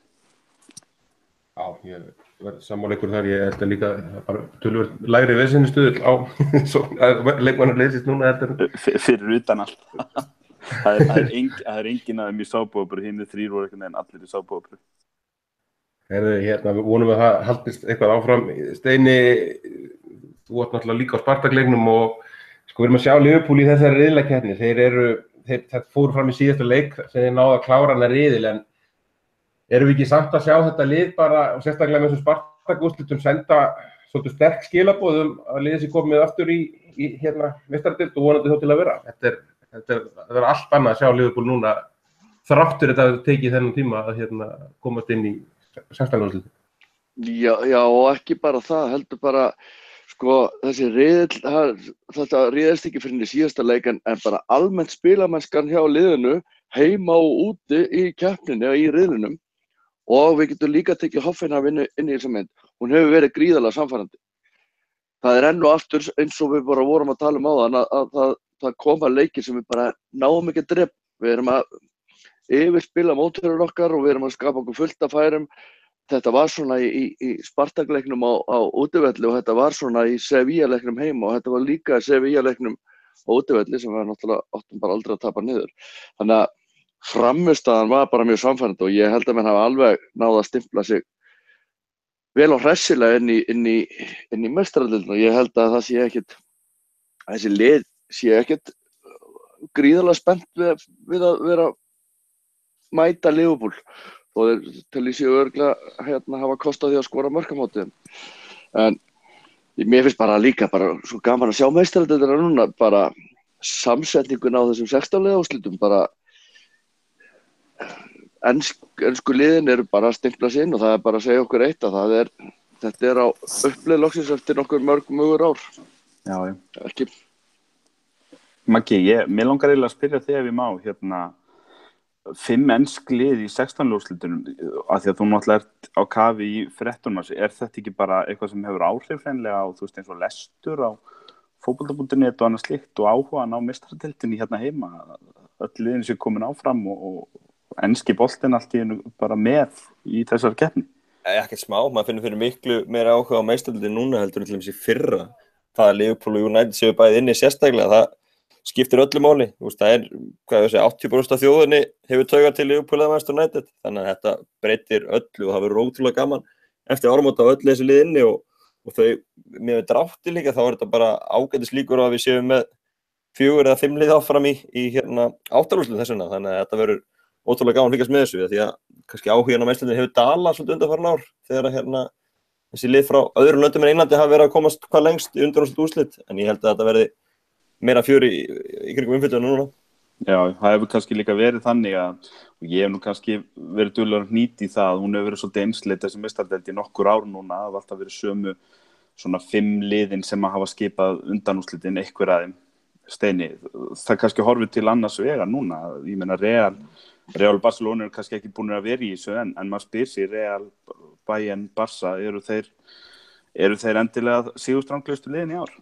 Já, ég verð sammála ykkur þar, ég held að líka bara töluvert lægri veðsynnistuðull á leikmannar leysist núna heldur. Fyrir utan allt. Það er, það er, engin, það er engin að þeim í sábúabru, hinn er þrýr voru eitthvað en allir í sábúabru. Herðu, hérna, við vonum að það haldist eitthvað áfram. Steini, þú ert náttúrulega líka á Spartak-leiknum og sko við erum að sjá Liverpool í þessari riðlakeppni. Þeir eru, þeir, þeir fóru fram í síðasta leik sem þeir náðu að klára hana riðil, en erum við ekki samt að sjá þetta lið bara, og sérstaklega með þessum Spartak-úrslitum senda svolítið sterk skilaboð um að liðið sé komið aftur í, í hérna meistaradeild og vonandi þó til að vera. Þetta er Þetta er, þetta er allt annað að sjá Liverpool núna þráttur þetta að tekið þennan tíma að hérna, komast inn í sextán úrslitin. Já, já, og ekki bara það, heldur bara, sko, þessi riðill, þetta riðast ekki fyrir í síðasta leik, en, en bara almennt spilamennskan hjá liðinu, heima og úti í keppninni og í riðlinum, og við getum líka tekið Hoffenheim inn, inn í þessa mynd. Hún hefur verið gríðarlega samfærandi. Það er enn og aftur, eins og við bara vorum að tala um áðan, að, að það það koma leikir sem við bara náum ekki að drepa. Við erum að yfirspila mótherjar okkar og við erum að skapa okkur fullt af færum. Þetta var svona í, í, í Spartak-leiknum á, á útivelli og þetta var svona í Sevilla-leiknum heima og þetta var líka í Sevilla-leiknum á útivelli sem við náttúrulega áttum bara aldrei að tapa niður. Þannig að frammistaðan var bara mjög samfærandi og ég held að menn hafa alveg náð að stimpla sig vel og hressilega inn í, inn í, inn í meistaradeildina og ég held að það sé ekkit, að þessi lið sé ekkert gríðarlega spennt við, við að vera mæta Liverpool og þeir telli sig örugglega hérna hafa kostað því að skora mörk á móti. En mér finnst bara líka bara svo gaman að sjá meistaradeildina núna, bara samsetninguna á þessum sextán liða úrslitum, bara ensk, ensku liðin eru bara að stimpla sig inn og það er bara að segja okkur eitt að það er, þetta er á uppleið loksins eftir nokkur mörg mögur ár. Já, já. Ekki. Maggi, ég, mér langar eiginlega að spyrja þig ef ég má, hérna, fimm ensk lið í sextán liða úrslitunum, af því að þú náttúrulega ert á kafi í þrettán manns, er þetta ekki bara eitthvað sem hefur áhrif hreinlega á, þú veist, eins og lestur á fótbolta punktur net og annað slíkt og áhugann á meistaradeildinni hérna heima, öll liðin sem komin áfram og, og enski boltinn allt í einu bara með í þessari keppni? Ekkert smá, maður finnur fyrir miklu meira áhuga á meistaradeildinni núna heldur en til dæmis í fyrra. Það að Liverpool og United séu bæði inni sérstaklega, það skiptir öllu máli. Þú veist, það er, hvað ég segja, áttatíu prósent af þjóðinni hefur taugar til Liverpool eða Manchester United, þannig að þetta breytir öllu og það verður ótrúlega gaman eftir áramót á öllu þessi lið inni og, og þau, með drátti líka, þá er þetta bara ágætis líkur að við séum með fjögur eða fimm lið áfram í, í hérna áttalúrslit þessuna, þannig að þetta verður ótrúlega gaman að fylgjast með þessu, því að kannski áhuginn á meiðslunum hefur dalað svolítið undanfarin ár þegar að hérna þessi lið frá öðrum löndum en Englandi hafa verið að komast hvað lengst í undanúrslit úrslit, en ég held að þetta verði meira fjör í, í kringum umfyllunum núna. Já, það hefur kannski líka verið þannig að, og ég hef nú kannski verið duglegur að hnýta í það, hún hefur verið svolítið einsleitt þessi meistardeild í nokkur ár núna, það hafa alltaf verið sömu svona fimm liðin sem að hafa skipað undanúrslitin einhver að þeim Steini. Það kannski horfið til annars vegar núna, ég meina Real, Real Barcelona eru kannski ekki búin að vera í þessu en, en maður spyr sig Real, Bayern, Barca, eru þeir, eru þeir endilega sigurstranglegustu liðin í ár?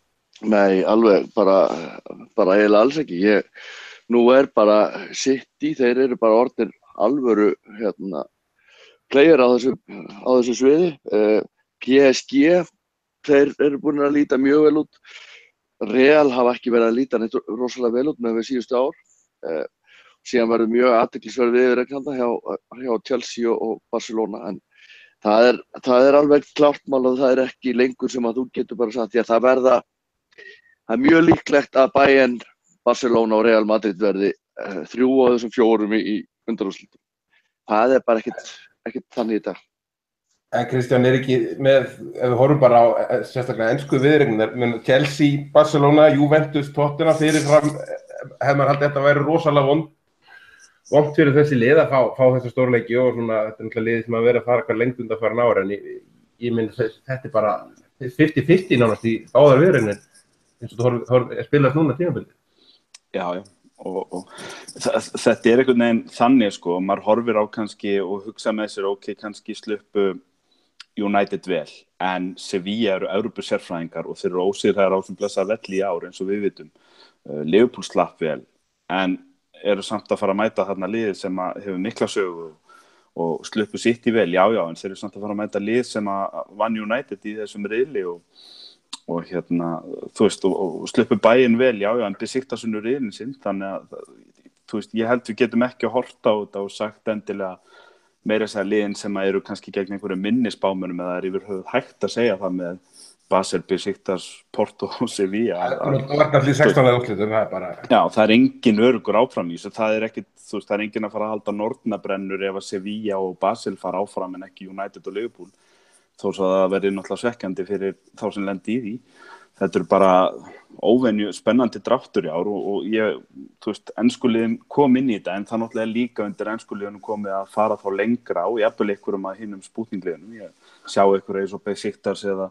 Nei, alveg, bara, bara eiginlega alls ekki. Ég, nú er bara City, þeir eru bara orðnir alvöru hérna, player á þessu, á þessu sviði. Uh, P S G, þeir eru búin að líta mjög vel út. Real hafa ekki verið að líta neitt rosalega vel út með við síðustu ár. Uh, síðan verður mjög athyglisverð viðureiknanda hjá, hjá Chelsea og, og Barcelona. En það er, það er alveg klárt mál og það er ekki lengur sem að þú getur bara sagt. Því að það verða, það er mjög líklegt að Bayern, Barcelona og Real Madrid verði uh, þrjú á þessum fjórum í, í undanúrslitum. Það er bara ekkert, ekkert þannig í dag. En Kristján er ekki með, ef við horfum bara á sérstaklega ensku viðureignar, Chelsea, Barcelona, Juventus, Tottenham fyrir fram, hefði maður haldið að þetta væri rosalega vond, vond fyrir þessi lið að fá, fá þessa stórleiki og svona, þetta er náttúrulega liðið sem að vera að fara hvað lengt undan farin ára, en ég, ég minn þetta er bara fimmtíu fimmtíu nánast í báðar viðureignir, eins og þú horf, horf, spilast núna tímabildið. Já, já. Og, og þetta er einhvern veginn þannig sko, maður horfir á kannski og hugsa með sér, ok, kannski sluppu United vel, en Sevilla eru Evrópusérfræðingar og þeir eru ósigraðir á þessum blessaða velli í ár eins og við vitum. Uh, Liverpool slapp vel, en eru samt að fara að mæta þarna lið sem að hefur mikla sögu og sluppu City vel, já, já, en þeir eru samt að fara að mæta lið sem að vann United í þessum riðli og og hérna, þú veist, og, og sluppu Bayern vel, já, já, en besikta svona riðlinn sinn, þannig að, þú veist, ég held við getum ekki að horta á þetta og sagt endilega meira þess að liðin sem að eru kannski gegn einhverju minnisbámunum eða er yfir höfuð hægt að segja það með Basel, Besiktas, Porto og Sevilla. Það var allir sextán eða úrslitum, það er bara... Já, það er engin öruggur áfram í þessu, það er ekkit, þú veist, það er engin að fara að halda nornabrennur ef að Sevilla og Basel fara áfram en ekki United og Liverpool. Þó svo að það verði náttúrulega svekkjandi fyrir þá sem lendi í því. Þetta er bara óvenju spennandi dráttur í ár og, og ég, þú veist, enskuliðin kom inn í þetta en það náttúrulega líka undir enskuliðinum komið að fara þá lengra og jafnvel einhverjum að hinum spútningliðinum. Ég sjá einhverju eins og Besiktas eða,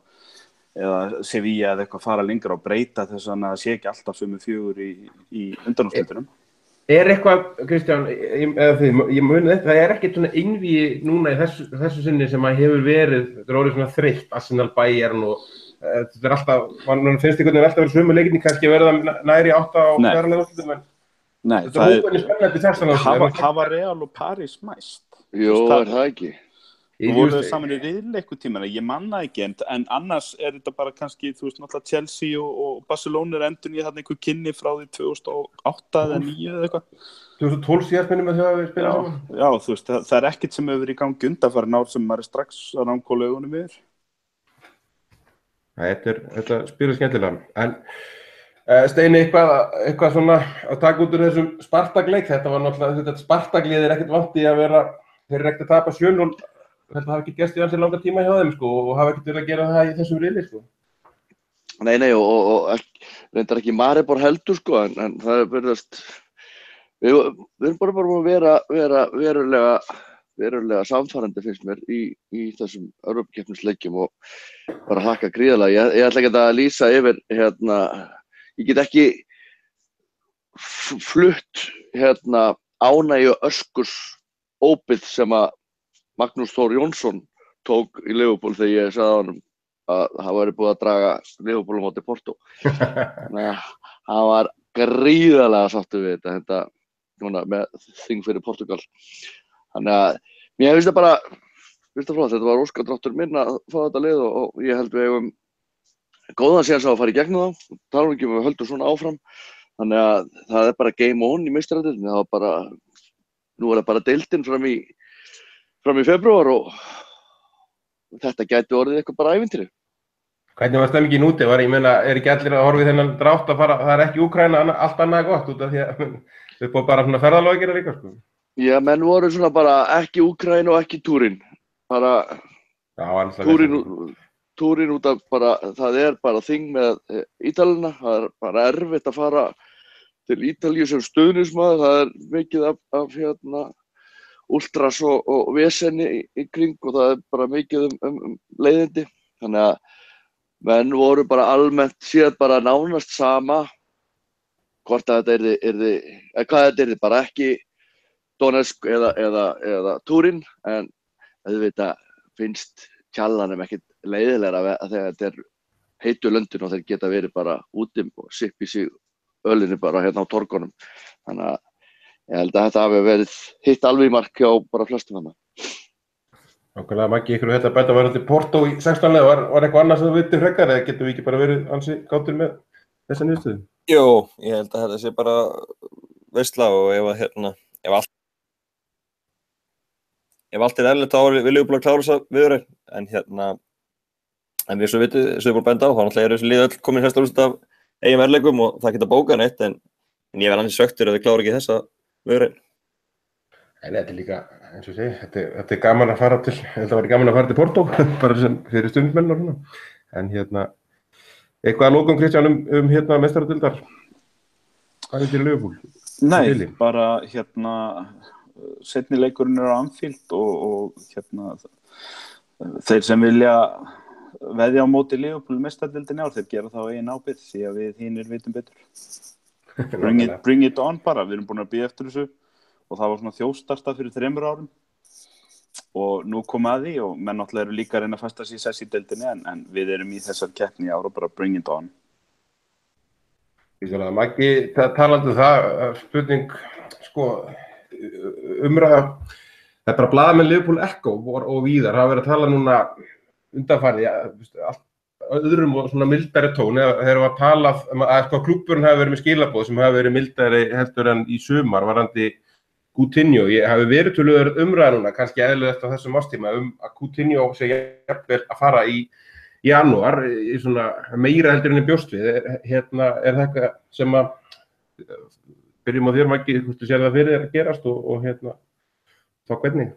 eða Sevilla eða eitthvað fara lengra og breyta þess að það sé ekki alltaf sömu fjögur í, í undanúrslitunum. Er eitthvað, Kristján, eða því, ég muni þetta, það er ekkert svona innvíi núna í þessu, þessu sinni sem að hefur verið, þetta er orðið svona þreytt, Arsenal, Bayern og uh, þetta er alltaf, mann finnst einhvern veginn alltaf verið sömu leikinni, kannski verða næri átta á fjárlega úrslitum, en Nei, þetta er óbæðin spennandi þessan á hafa, hafa Real og Paris mæst. Jú, er það ekki? Þú voruð saman í riðli eitthvað tíma, ég manna ekki, en, en annars er þetta bara kannski, þú veist, náttúrulega Chelsea og, og Barcelona er endun í þarna einhver kynni frá því tvö þúsund og átta eða níu eða eitthvað. tvö þúsund og tólf síðast minnum að þau hafa spilað saman. Já, þú veist, það, það er ekkert sem hefur verið í gangi undanfarin ár sem maður er strax að rámkóla augunum yfir. Þetta er, þetta spyrir skemmtilega, en uh, Steini, eitthvað, eitthvað svona að taka út úr þessum Spartak-leik, þetta var náttúrulega, þetta Spartak-lið er ekkert vant í að vera, þeir eru ekkert að tapa sjö núll. Þetta hafa ekki gert í ansi langa tíma hjá þeim sko og hafa ekkert verið að gera það í þessum riðli sko. Nei, nei, og, og, og reyndar ekki Maribor heldur sko, en, en það er verðast, við, við erum bara bara að vera, vera verulega, verulega samfærandi finnst mér í, í þessum Evrópukeppnisleikjum og bara hlakka gríðarlega. Ég, ég ætla ekki að lýsa yfir, hérna, ég get ekki flutt, hérna, ánægju öskurs ópið sem að Magnús Þór Jónsson tók í Liverpool þegar ég sagði á honum að það væri búið að draga Liverpool á móti Porto. Þannig að hann var gríðarlega sáttur við þetta, þetta núna, með þing fyrir Portugal. Þannig að mér finnst það bara, finnst það flott, þetta var óskadráttur minn að fá þetta lið og, og ég held við eigum góðan séns á að fara í gegnum þá. Tala ekki um að við höldum svona áfram Þannig að það er bara game on í meistaradeildinni. Það var bara, nú er það bara deildin fram í, fram í febrúar og þetta gæti orðið eitthvað bara ævintýri. Hvernig var stemmingin úti? Var, ég meina, er ekki allir að horfa í þennan drátt að fara, það er ekki Úkraína, allt annað er gott út af því að við búum bara svona ferðalög að gera líka, sko. Já, menn voru svona bara ekki Úkraína og ekki Túrín. Bara Já, túrin, túrin út af bara, það er bara þing með Ítalina, það er bara erfitt að fara til Ítalíu sem stuðningsmaður, það er mikið af, af hérna, últras og, og vesenni í, í kring og það er bara mikið um, um, um leiðindi. Þannig að menn voru bara almennt séð bara nánast sama hvort að þetta yrði, yrði eða hvað þetta yrði, bara ekki Donetsk eða, eða, eða Túrin, en auðvitað finnst tjallanum ekkert leiðilegra að þegar þetta er heitu löndin og þeir geta verið bara úti og sippi sig ölinni bara hérna á torgunum. Þannig að ég held að þetta hafi verið hitt alveg í mark hjá bara flestum hana. Nákvæmlega, Maggi, ykkur þetta bæta var þetta Porto í sextán leið, var, var eitthvað annað sem þú vitið frekar eða getum við ekki bara verið ansi kátir með þessa niðurstöðu? Jú, ég held að þetta sé bara veisla og ef að hérna, ef allt ef allt er eðlilegt þá viljum við bara klára þessa viðureign, en hérna en við svo vitum, eins og við búum að benda á, þá náttúrulega eru þessi lið öll komin hérst úrslit af eigin verðleikum og það geta bókað neitt, en, en ég verð ansi söktur að við klára ekki þessa viðureign. En þetta er líka, eins og segi, þetta, þetta er gaman að fara til, þetta var gaman að fara til Porto, bara sem fyrir stundmenn og svona, en hérna, eitthvað að lókum Kristján um, um hérna meistaradildar, hvað er þetta í Liverpool? Nei, bara hérna, seinni leikurinn er á Anfield og, og hérna þeir sem vilja veðja á móti Liverpool meistaradildinni ár, þeir gera þá eigin ábyrgð því að við hinir vitum betur. Bring it, bring it on bara, við erum búin að bíða eftir þessu og það var svona þjóðstarta fyrir þremur árum og nú kom að því og menn náttúrulega eru líka að reyna að festa sig í sess í deildinni en, en við erum í þessar keppni í ár og bara bring it on. Ísvöld, Maggi, talandi um það, spurning, sko, umræða, það er bara blaðamenn Liverpool Echo og, og víðar, það hafa verið að tala núna undanfarið, ja, öðrum og svona mildari tóni, þeir eru að tala um að sko, klúbburinn hafi verið með skilaboð sem hafi verið mildari heldur en í sumar varðandi Coutinho. Ég hafi verið töluverð umræða núna, kannski eðlilegt á þessum árstíma um að Coutinho sé jafnvel að fara í janúar, í svona meira heldur en í bjóst við. Hérna er það eitthvað sem að byrjum á þér, Maggi, hvort þú sér það fyrir þér að gerast og, og hérna þá hvernig?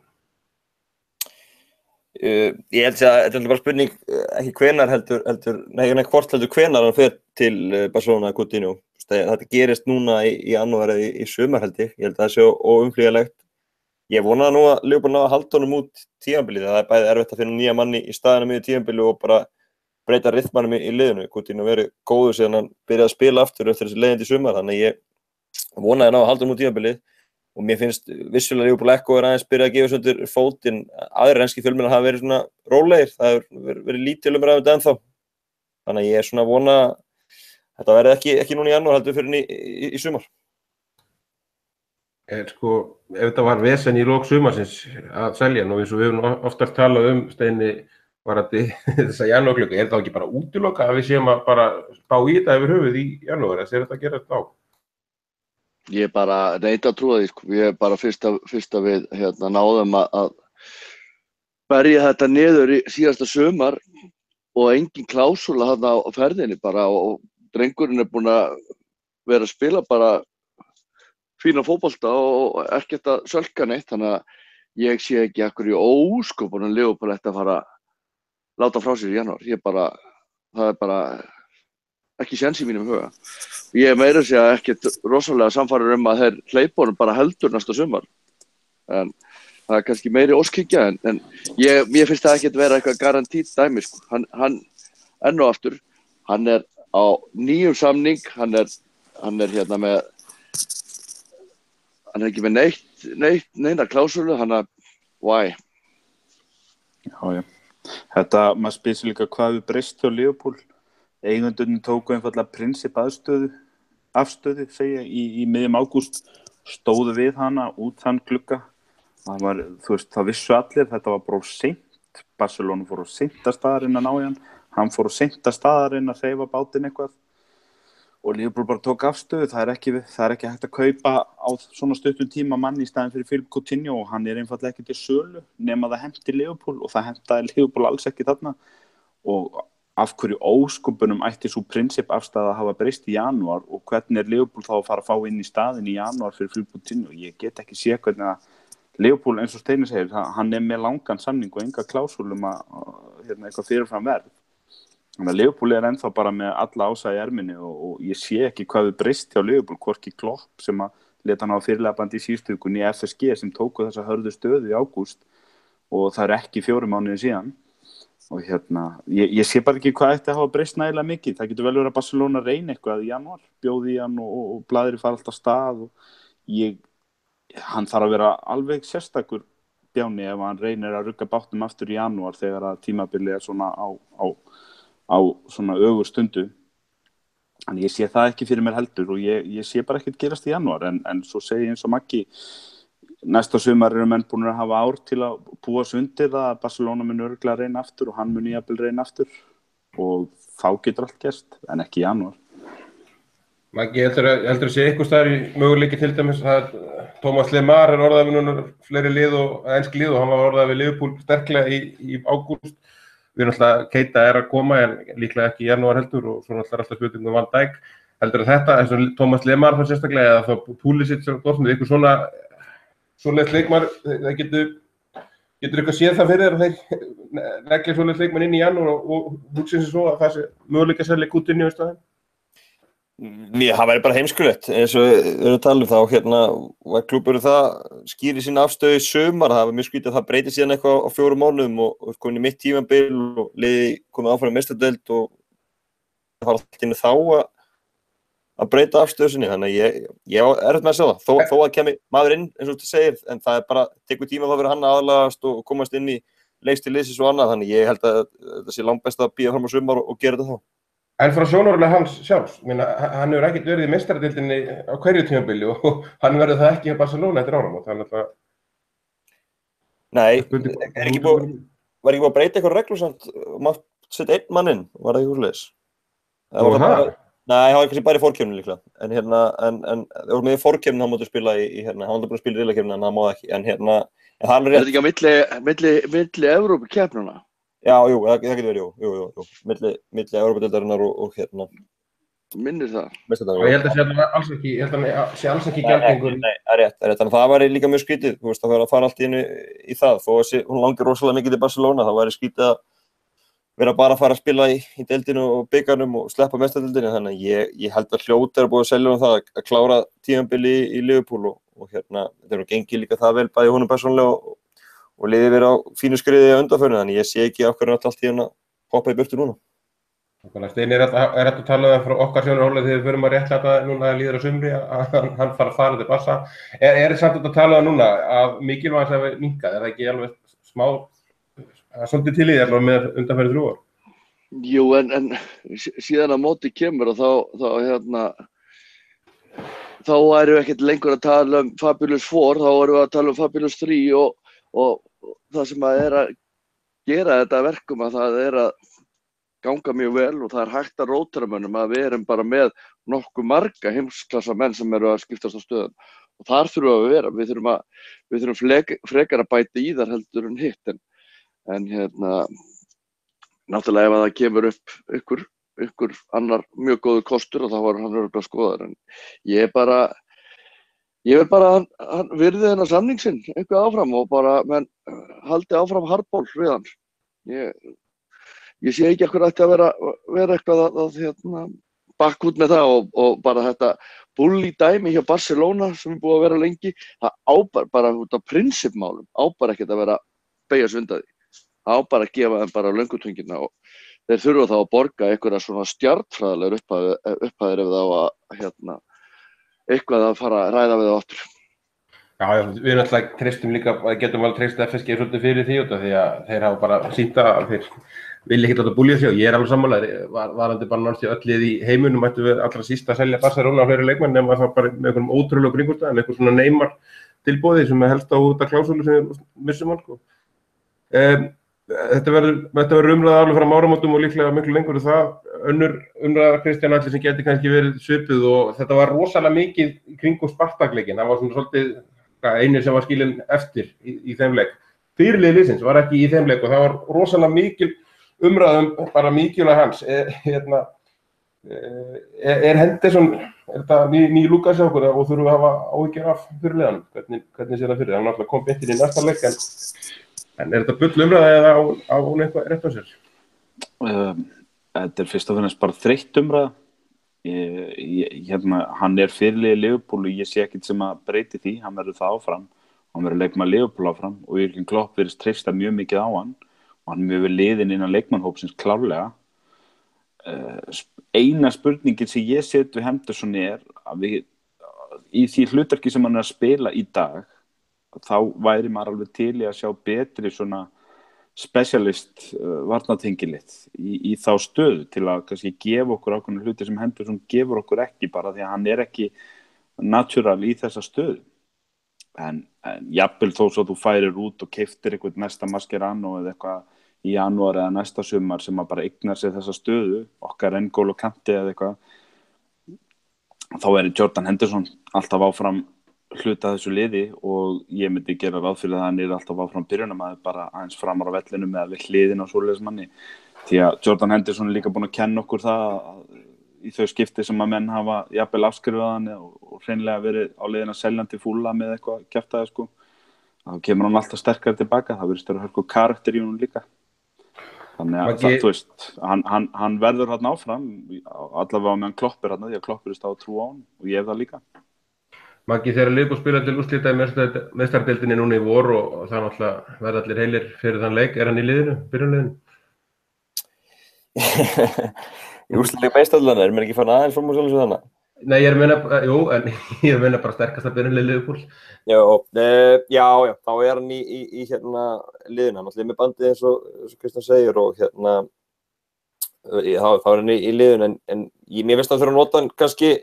Uh, ég held að þetta er bara spurning ekki hvenar heldur, heldur nei, nei, hvort heldur hvenar hann fer til Barcelona Coutinho. Þetta gerist núna í, í janúar eða í, í sumar held ég. Ég held að það sé óumflýjanlegt. Ég vonaði nú að Liverpool ná að halda honum út tímabilið. Það er bæði erfitt að finna nýja manni í staðina miðju tímabili og bara breyta rytmanum í, í liðinu. Coutinho verið góður síðan hann byrjaði að spila aftur eftir þessi leiðindi í sumar. Þannig ég vonaði ná að halda honum út tímabilið. Og mér finnst vissulega Liverpool Echo er aðeins byrjað að gefa sundur fótinn, aðrir enskir fjölmiðlar hafa verið svona rólegir, það hefur verið lítið umræða um þetta ennþá. Þannig að ég er svona að vona að þetta verði ekki, ekki núna í janúar heldur fyrir í, í, í sumar. Er sko, ef þetta var vesen í lok sumarsins að selja hann og eins og við höfum oftast talað um Steini varandi þessa janúarklukku, er þetta ekki bara útiloka að við séum að bara spá í þetta yfir höfuð í janúar, eða sér þetta að gera þetta á? Ég bara neita að trúa því, sko. Ég er bara fyrst að, fyrst að við hérna, náðum að, að berja þetta niður í síðasta sumar og engin klásúla þarna á ferðinni bara og drengurinn er búinn að vera að spila bara fína fótbolta og ekkert að sölka neitt, þannig að ég sé ekki af hverju ósköpunum Liverpool ætti að fara að láta frá sér í janúar. Ég bara, það er bara ekki séns í mínum huga. Ég er meira að segja ekkert rosalega samfærir um að þeir hleypunum bara heldur næsta sumar. En það er kannski meiri óskhyggja en, en ég, ég finnst það ekkert vera eitthvað garantít dæmi, sko. Hann, hann enn og aftur, hann er á nýjum samning, hann er, hann er hérna með, hann er ekki með neitt, neitt, neina klásúlu, hann er, why? Já, já. Þetta, maður spyr sig líka hvað við breyst hjá Liverpool. Eigendurnir tóku einfallega prinsip aðstöðu, afstöðu, segja, í, í miðjum ágúst, stóðu við hana út þann glugga. Það var, þú veist, það vissu allir, þetta var bara seint. Barcelona fór á seinta staðarinn að ná í hann, hann fór á seinta staðarinn að hreyfa bátinn eitthvað. og Liverpool bara tók afstöðu, það er ekki, það er ekki hægt að kaupa á svona stuttum tíma mann í staðin fyrir Philippe Coutinho og hann er einfaldlega ekki til sölu nema það henti Liverpool og það hentaði Liverpool alls ekki þarna og af hverju ósköpunum ætti svo prinsip afstæða að hafa breyst í janúar og hvernig er Liverpool þá að fara að fá inn í staðin í janúar fyrir Philippe Coutinho, ég get ekki sé hvernig að Liverpool eins og Steini segir, hann er með langan samning og enga klásúlum að hérna, eitthvað fyrirfram verð. Þannig að Liverpool er ennþá bara með alla ása í erminni og, og ég sé ekki hvað við breyst hjá Liverpool, hvorki Klopp sem að leta hann á fyrirlefandi í síðustu viku í F S G sem tóku þessa hörðu stöðu í ágúst og það er ekki fjórum mánuði síðan og hérna, ég, ég sé bara ekki hvað ætti að hafa breyst nægilega mikið, það getur vel verið að Barcelona reyna eitthvað í janúar, bjóði í hann og, og, og blaðri fara alltaf stað og ég, hann þarf að vera alveg sérstakur Bjáni ef hann reynir að rugga bátnum aftur í janúar þegar að tímabilið er svona á, á á svona ögur stundu en ég sé það ekki fyrir mér heldur og ég, ég sé bara ekkert gerast í janúar en, en svo segi ég eins og Maggi næsta sumar eru menn búin að hafa ár til að búa sig undir það að Barcelona mun örugglega reyna aftur og hann mun jafnvel reyna aftur og þá getur allt gerst en ekki í janúar. Maggi, heldur að, heldur að sé eitthvað staðar í möguleiki til dæmis að Thomas Lemar er orðað við núna fleiri lið og ensk lið og hann var orðað við Liverpool sterklega í, í ágúst. Við erum alltaf, Keita er að koma en líklega ekki í janúar heldur og svo alltaf alltaf spurningum Van Dijk. Heldur að þetta, eins og Thomas Lemar þá sérstaklega eða þá Pulisic og Dortmund, eitthvað svona svoleiðis leikmaður, það getur getur eitthvað séð það fyrir þér að þeir negli svoleiðis leikmann inn í janúar og, og hugsa sem svo að það sé möguleika sérleik út inn í staðinn? Mér, það væri bara heimskulegt eins og við erum að tala um þá hérna og klúbburinn það skýri sína afstöðu í sumar, það var mjög skrítið að það breyti síðan eitthvað á fjórum mánuðum og, og komin í mitt tímabil og liði komið áfram í meistaradeild og það var alltaf inn þá að að breyta afstöðu sinni, þannig að ég, ég er erfitt með að sjá það, þó, þó að kemi maður inn eins og þú segir, en það er bara tekur tíma þá fyrir hann að aðlagast og komast inn í leikst til liðsins og annað, þannig ég held að þetta sé langt best að bíða fram á sumar og, og gera þetta þá. En frá sjónarhóli hans sjálfs, minna, hann hefur ekkert verið í meistaradeildinni á hverju tímabili og hann verður það ekki hjá Barcelona eftir áramót, þannig að Nei, er ekki búið, var ekki búið að breyta eitthvað reglur samt, mátt setja einn mann inn, var það ekki úrleiðis? Og það? Nei, það var kannski bara í fórkefni líklega, en hérna, en, en það voru með í fórkefni hann mátti spila í, í hérna, hann var búin að spila í riðlakefni en það má ekki, en hérna, en það er alveg rétt. Er þetta ekki á milli, milli, milli Evrópukeppnanna? Já, jú, það, það getur verið, jú, jú, jú, jú, milli, milli Evrópudeildarinnar og, og hérna. Minnir það? Og ég held að sé alls ekki, ég held að sé alls ekki gjaldgengur. Nei, það er rétt, það er rétt, þannig að það væri líka mjög skrítið, þú veist, það var að fara allt í einu í það, þó að sé, hún langar rosalega mikið til Barcelona, það væri skrítið að vera bara að fara að spila í, í deildinu og byggarnum og sleppa mestadeildinu, þannig að ég, ég held að Hljóta er búið að selja um það að, að klára tímabili í, í Liverpool og, og hérna, þetta er nú gengið líka það vel bæði honum persónulega og, og liðið verið á fínu skriði á undanförnu, þannig ég sé ekki af hverju allt í hérna hoppa í burtu núna. Steini, er þetta að tala um frá okkar sjónarhóli þegar við förum að réttlæta núna líður á sumri að hann fara að fara til Barca. Er, er þetta samt að tala um núna að mikilvægt að minnka, er það ekki alveg smá Það er svolítið til í þér með undanfæri þrjú ár. Jú, en, en síðan að móti kemur og þá, þá, hérna, þá erum við ekkert lengur að tala um Fabulous four, þá erum við að tala um Fabulous three og, og, og það sem að er að gera þetta verkum að það er að ganga mjög vel og það er hægt að rótera mönnum að við erum bara með nokkuð marga heimsklassa menn sem eru að skiptast á stöðum og þar þurfum við að vera, við þurfum, að, við þurfum flek, frekar að bæta í þar heldur en hitt en En hérna, náttúrulega ef að það kemur upp ykkur, ykkur annar mjög góður kostur og þá var hann örugglega skoðaður. En ég er bara, ég vil bara hann, hann virði þennan samning sinn eitthvað áfram og bara, menn, haldi áfram hardball við hann. Ég, ég sé ekki ekkur ætti að vera, vera eitthvað að, að hérna, bakka út með það og, og bara þetta bully dæmi hjá Barcelona sem er búið að vera lengi, það ábar bara út af prinsipmálum, ábar ekkert að vera beygja sundaði. á bara að gefa þeim bara löngutungina og þeir þurfa þá að borga einhverja svona stjarnfræðilegar upphæðir ef það á að hérna, eitthvað að fara að ræða við það áttur. Já, við náttúrulega treystum líka, getum alveg treyst F S G svolítið fyrir því út af því að þeir hafa bara sýnt að þeir vilja ekkert láta búlja sig og ég er alveg sammálaður, var, varandi bara náttúrulega öll lið í heiminum ættu við allra síst að selja Barcelona á fleiri leikmenn nema það bara með einhverjum ótrúlega kringumstæðum, einhver svona Neymar tilboði sem er helst á út af klásúlu sem við missum hann sko. Um, þetta verður, þetta verður umræða alveg frá áramótum og líklega miklu lengur en það. Önnur umræða Kristján Atli sem geti kannski verið svipuð og þetta var rosalega mikið í kringum Spartak-leikinn. Það var svona svolítið einu sem var skilinn eftir í, í þeim leik. Fyrirliði liðsins var ekki í þeim leik og það var rosalega mikil umræðum bara mikilvæg hans. Er, hérna, er, er Henderson, er þetta ný, ný Lukas hjá okkur og þurfum við að hafa áhyggjur af fyrirliðanum? Hvernig, hvernig sé það fyrir? Það var náttúrulega kom beint inn í næsta leik en, en er þetta bull umræða eða á, á hún eitthvað rétt á sér? Um, þetta er fyrst og fremst bara þreytt umræða. Ég, ég, hérna, hann er fyrirliði Liverpool og ég sé ekkert sem að breyti því, hann verður það áfram. Hann verður leikmaður Liverpool áfram og Jürgen Klopp virðist treysta mjög mikið á hann. Og hann mjög vel liðinn innan leikmannhópsins klárlega. Uh, eina spurningin sem ég set við Henderson er að við, í því hlutverki sem hann er að spila í dag, þá væri maður alveg til í að sjá betri svona specialist uh, varnartengilið í, í þá stöðu til að kannski gefa okkur ákveðna hluti sem Henderson gefur okkur ekki bara því að hann er ekki natural í þessa stöðu. En, en jafnvel þó svo þú færir út og keyptir eitthvað næsta Mascherano eða eitthvað í janúar eða næsta sumar sem að bara eignar sér þessa stöðu, okkar N'Golo Kanté eða eitthvað, þá er Jordan Henderson alltaf áfram hluta þessu liði og ég myndi gera ráð fyrir að hann er alltaf áfram byrjunarmaður bara aðeins framar á vellinu með við hliðin á svoleiðismanni. Því að Jordan Henderson er líka búinn að kenna okkur það að í þau skipti sem að menn hafa jafnvel afskrifað hann og, og hreinlega verið á leiðin að selja hann til Fúla með eitthvað kjaftaði sko. Þá kemur hann alltaf sterkari tilbaka, það virðist vera hörku karakter í honum líka. Þannig að það, þú veist, hann, hann, hann verður hann áfram, allavega meðan Klopp er hann, því að Klopp er stáð trú á hann og ég hef það líka. Maggi, þegar Liverpool spila til úrslita í meistaradeildinni núna í vor og, og það náttúrulega verða allir heilir fyrir þann leik, er hann í liðinu, byrjunarliðinu? Í úrslita meistaradeildinni, er mér ekki farin aðeins fram úr sjálfsögðu þannig? Nei, ég er að meina, jú, en ég er að meina bara sterkasta byrjunarlið Liverpool. Já, e, já, já, þá er hann í, í, í hérna liðinu, hann alltaf með bandið eins og, eins og Kristján segir og hérna, þá, þá er hann í, í liðinu, en, en ég, mér finnst að þurfa að nota hann kannski,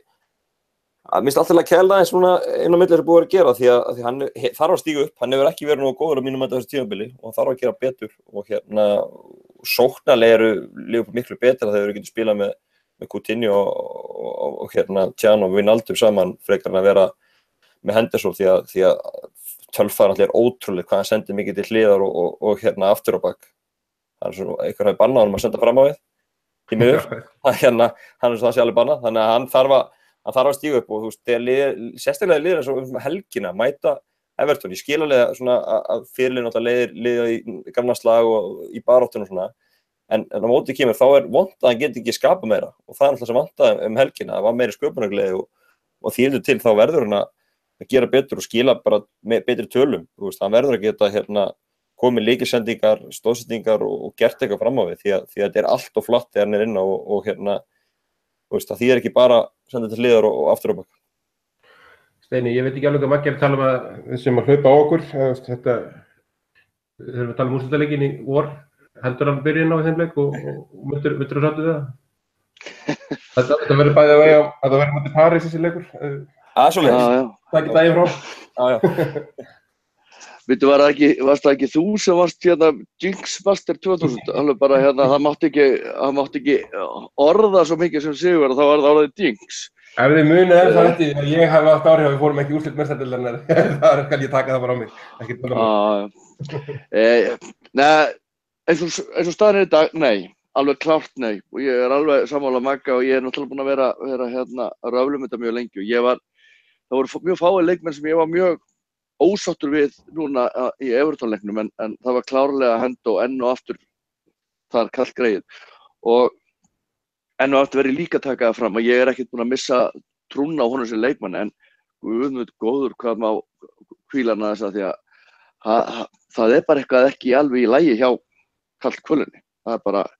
að minnst alltaf að kæla eins svona inn á milli er búið að gera því að, að því hann he, þarf að stíga upp, hann hefur ekki verið nógu góður á mínum að þessu tímabili og hann þarf að gera betur og hérna, sóknarlega eru Liverpool miklu betra þegar þeir getur spilað með með Coutinho og, og, og hérna Tjan og Wijnaldum saman frekar en að vera með Henderson því að, því að tölfræðin alltaf er ótrúlega hvað hann sendir mikið til hliðar og, og, og hérna aftur á bak. Hann er svona, einhver hafi bannað honum að senda fram á við í miður. Hérna, hann er svo það sé alveg bannað, þannig að hann þarf að, hann þarf að stíga upp og þú veist, þegar lið, sérstaklega liðir eins og helgina mæta Everton, ég skil alveg svona að fyrirliðin alltaf leiðir liða í gamla slag og í baráttuna og svona. En, en á móti kemur, þá er vont að hann geti ekki skapa meira og það er alltaf sem vantaði um helgina, það var meiri sköpunargleði og, og þýrðu til þá verður hann að gera betur og skila bara með betri tölum, þú veist, hann verður að geta hérna, komið lykilsendingar, stóðsendingar og, og gert eitthvað fram á við því að, því að þetta er allt og flatt þegar hann er inn á og, og hérna, þú veist, það þýðir ekki bara senda til hliðar og, og aftur á bak. Steini, ég veit ekki alveg hvað Maggi er að tala um að við sem að hlaupa á okkur, þetta, þegar við tala um úrslitaleikin í vor. Heldur hann byrja inn á þeim leik og, og, og myndur þú sáttu við það? Þetta, þetta verður bæðið að vega, að það verður mútið París þessi leikur. Já, svoleiðis. Já, já. Það ekki daginn frá. Já, já. Vittu, var það ekki, varst það ekki þú sem varst hérna Jinx-master tvö þúsund? Alveg bara hérna, það mátti ekki, það mátti ekki orða svo mikið sem sigur og þá var það orðið Jinx. Ef þið munið er það eftir að ég hef átt áhrif að við fórum ekki úrslit meistaradeildarinnar, það skal ég taka það bara á mig. Ekki bara á mig. Eh, nei, eins og, eins og staðan er í dag, nei, alveg klárt nei og ég er alveg sammála Magga og ég er náttúrulega búinn að vera, vera hérna að röflum þetta mjög lengi og ég var, það voru mjög fáir leikmenn sem ég var mjög ósáttur við núna í Everton-leiknum en, en það var klárlega að henda og enn og aftur þar kallt greið og enn og aftur verið líka að taka það fram að ég er ekkert búinn að missa trúna á honum sem leikmann en guðmund góður hvað má hvíla hana þess að því að ha, ha, það er bara eitthvað ekki alveg í lagi hjá kallt kvölunni. Það er bara,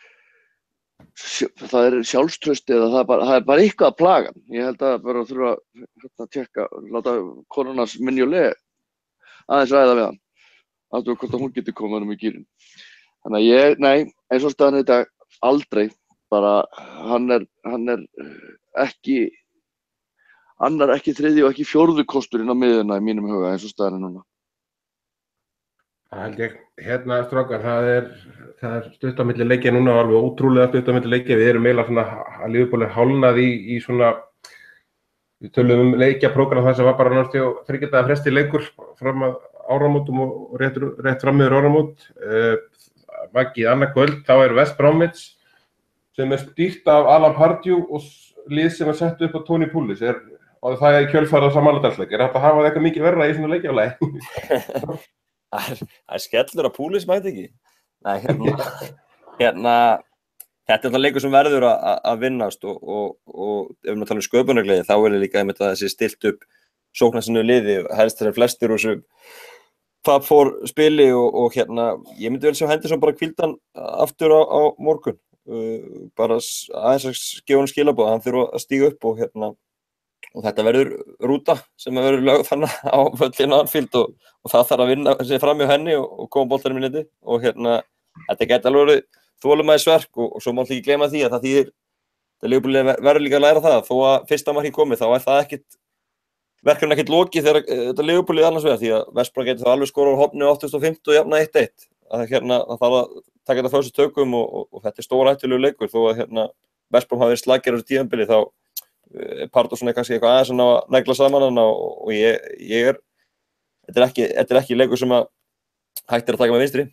það er sjálfstrausti eða það er bara, það er bara eitthvað að plaga hann. Ég held að bara þurfa að tjekka, láta konunars Mignolet aðeins ræða við hann. Aftur hvort að hún getur komið um í gýrin. Þannig að ég, nei, eins og staðan þetta aldrei, bara hann er, hann er ekki, hann er ekki þriðji og ekki fjórðu kosturinn á miðuna í mínum huga eins og staðan er núna. Það held ég, hérna strákar, það er, það er stutt á milli leikja núna, alveg ótrúlega stutt á milli leikja. Við erum eiginlega svona að Liverpool er hálnað í, í svona, við tölum um leikjaprógram þar sem var bara náttúrulega á þriggja daga fresti leikur fram að áramótum og rétt, rétt fram meður áramót. Uh, Maggi, annað kvöld, þá er West Bromwich sem er stýrt af Alan Pardew og lið sem er sett upp á Tony Pulis. Er, og það er kjölfarið á samanladagsleik. Er þetta að hafa það eitthvað mikið verra í svona leikjaflagi? Það er skellur að Pulis mæti ekki. Nei, hérna, hérna, þetta er það leikur sem verður að vinnast og, og, og ef við tala um sköpunargleði þá er líka einmitt að þessi stilt upp sóknarsinu liði, helst þeirra flestir úr þessu Fab Four spili og, og hérna, ég myndi vel sjá Henderson bara hvíldan aftur á, á morgun. Uh, bara aðeins að gefa hann skilabóð, hann þurfa að stíga upp og hérna og þetta verður rúta sem verður lögð þannig á völlinu Anfield og, og það þarf að vinna sig fram hjá henni og, og koma boltanum í neti og hérna, þetta gæti alveg verið þolinmæðisverk og, og svo má ekki gleyma því að það þýðir, það verður líka að læra það, þó að fyrsta markið komið þá er það ekkit, verkefni ekkit lokið þegar þetta Liverpoolið annars vegar því að West Brom getur þá alveg skorað á horninu áttugasta og fimmta og jafna eitt eitt, að hérna, það þarf að taka þetta fyrstu tökum og, og, og þetta er stór hættulegur leikur þó að hérna, West Brom hafi verið slagir á þessu tímabili þá Pardew er kannski eitthvað aðeins að negla saman hana og, og ég, ég er þetta er ekki, þetta er ekki leikur sem að hægt er að taka með vinstri.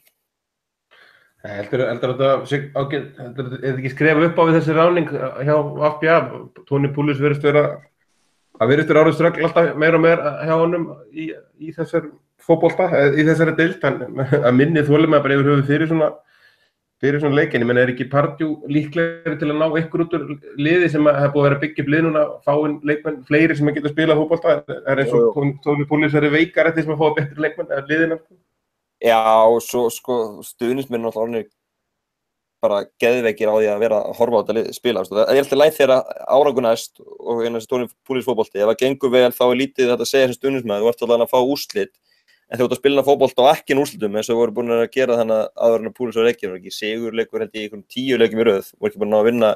Heldur heldur þetta ágætt, heldur þetta ekki skrefa upp á við þessi ráning hjá F B A? Tony Pulis virðist vera að virðist vera árið ströggl alltaf meira og meira hjá honum í, í þessar fótbolta, í þessari deild, að minni þolir maður bara yfir höfuð fyrir svona fyrir svona leikin, ég menn er ekki Pardew líklegri til að ná ykkur út úr liði sem hefur búið að vera að byggja upp lið núna, fáinn leikmenn, fleiri sem geta spilað fótbolta, er eins og Tony Pulis verið veikar eftir sem að fá betri leikmenn eða liðina? Já, og svo sko stuðningsmenn náttúrulega bara geðveikir á því að vera að horfa á þetta lið spila, það er alltaf læg þegar árangur næst og eins og Tony Pulis fótbolti, ef það gengur vel þá er lítið þetta að segja sem stuðningsmenn, þú ert alltaf að fá úrslit. En þegar þú ert að spila fótbolta og ekki úrslitum eins og voru búin að gera þannig að áður en að Pulis var ekki, var ekki sigurleikur held ég í einhverjum tíu leikjum í röð, voru ekki búin að vinna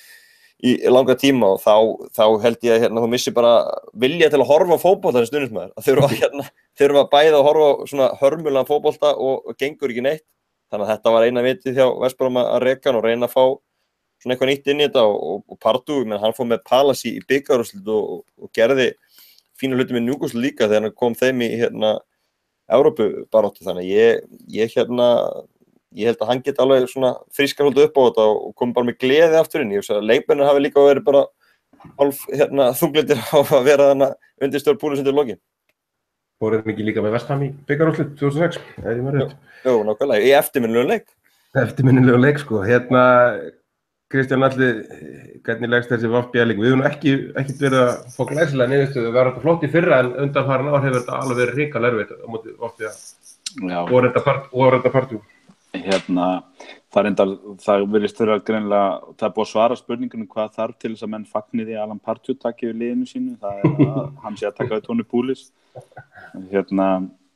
í langa tíma og þá, þá held ég að hérna, þú missir bara vilja til að horfa á fótbolta sem stuðningsmaður, að þurfa hérna, þurfa bæði að horfa á svona hörmulegan fótbolta og, og gengur ekki neitt, þannig að þetta var eina vitið hjá West Brom að reka hann og reyna að fá svona eitthvað nýtt inn í þetta og, og, og Pardew, menn hann fór með Palace í bikarúrslit og, og gerði fínu hluti með Newcastle líka þegar hann kom þeim í hérna Evrópubaráttu, þannig ég, ég hérna, ég held að hann geti alveg svona frískar haldið upp á þetta og kom bara með gleði aftur inn. Ég veist að leikmennir hafi líka verið bara hálf hérna þunglindir á að vera þarna undir stjórn Pulis undir lokin. Voruð þið ekki líka með West Ham í bikarúrslit tvö þúsund og sex, eða ég maður rétt? Jú, nákvæmlega, í eftirminnilegum leik. Eftirminnilegum leik, sko. Hérna, Kristján Atli, hvernig leggst þessi F B A leikur? Við höfum ekki, ekki verið að fá glæsilega niðurstöðu, við varum þetta flott í fyrra en undanfarin ár hefur þetta alveg verið hrikalega erfitt á móti F B A. Já. Og reynda Pardew. Hérna, það reyndar, það virðist vera greinilega, það er búið að svara spurningunum hvað þarf til þess að menn fagni því að Alan Pardew taki við liðinu sínu, það er að hann sé að taka við Tony Pulis. Hérna,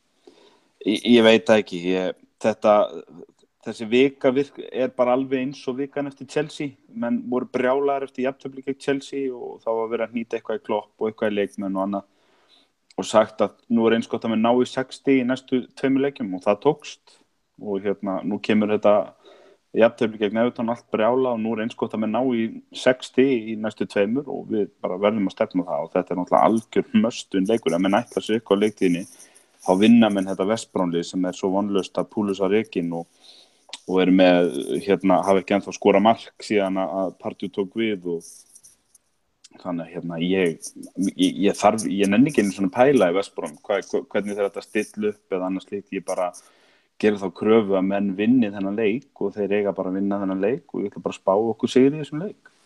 ég, ég veit það ekki, ég, þetta, þessi vika virk, er bara alveg eins og vikan eftir Chelsea, menn voru brjálaðir eftir jafntefli gegn Chelsea og þá var verið að hnýta eitthvað í Klopp og eitthvað í leikmenn og annað og sagt að nú er eins gott að við ná í sextíu í næstu tveimur leikjum og það tókst og hérna nú kemur þetta jafntefli gegn Everton allt brjála og nú er eins gott að við ná í sextíu í næstu tveimur og við bara verðum að stefna það og þetta er náttúrulega algjör möstun leikur að menn ætla sér eitthvað á leiktíðinni þá vinna menn þetta West Brom-lið sem er svo vonlaust að Pulis á rekin og og eru með, hérna, hafa ekki ennþá skora mark síðan að Pardew tók við og þannig að hérna, ég, ég, ég þarf, ég nenni ekki einu svona pæla í West Brom, Hva, hvernig þeir þetta stilla upp eða annars líkt, ég bara gera þá kröfu að menn vinni þennan leik og þeir eiga bara að vinna þennan leik og ég ætla bara að spá okkur sigri í þessum leik.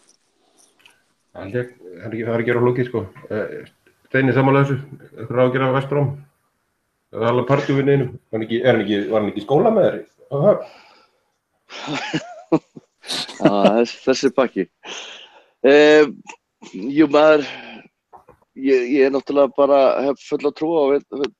Það er ekki, það er ekki að lókið, sko. Steini sammála þessu, eitthvað á að gera West Brom, það er alveg Pardew vinni einum, var hann ekki, er hann ekki, var hann ekki í skóla með þeir? ah, þessi pakki eh, jú maður ég, ég er náttúrulega bara hef fulla trú á við, við,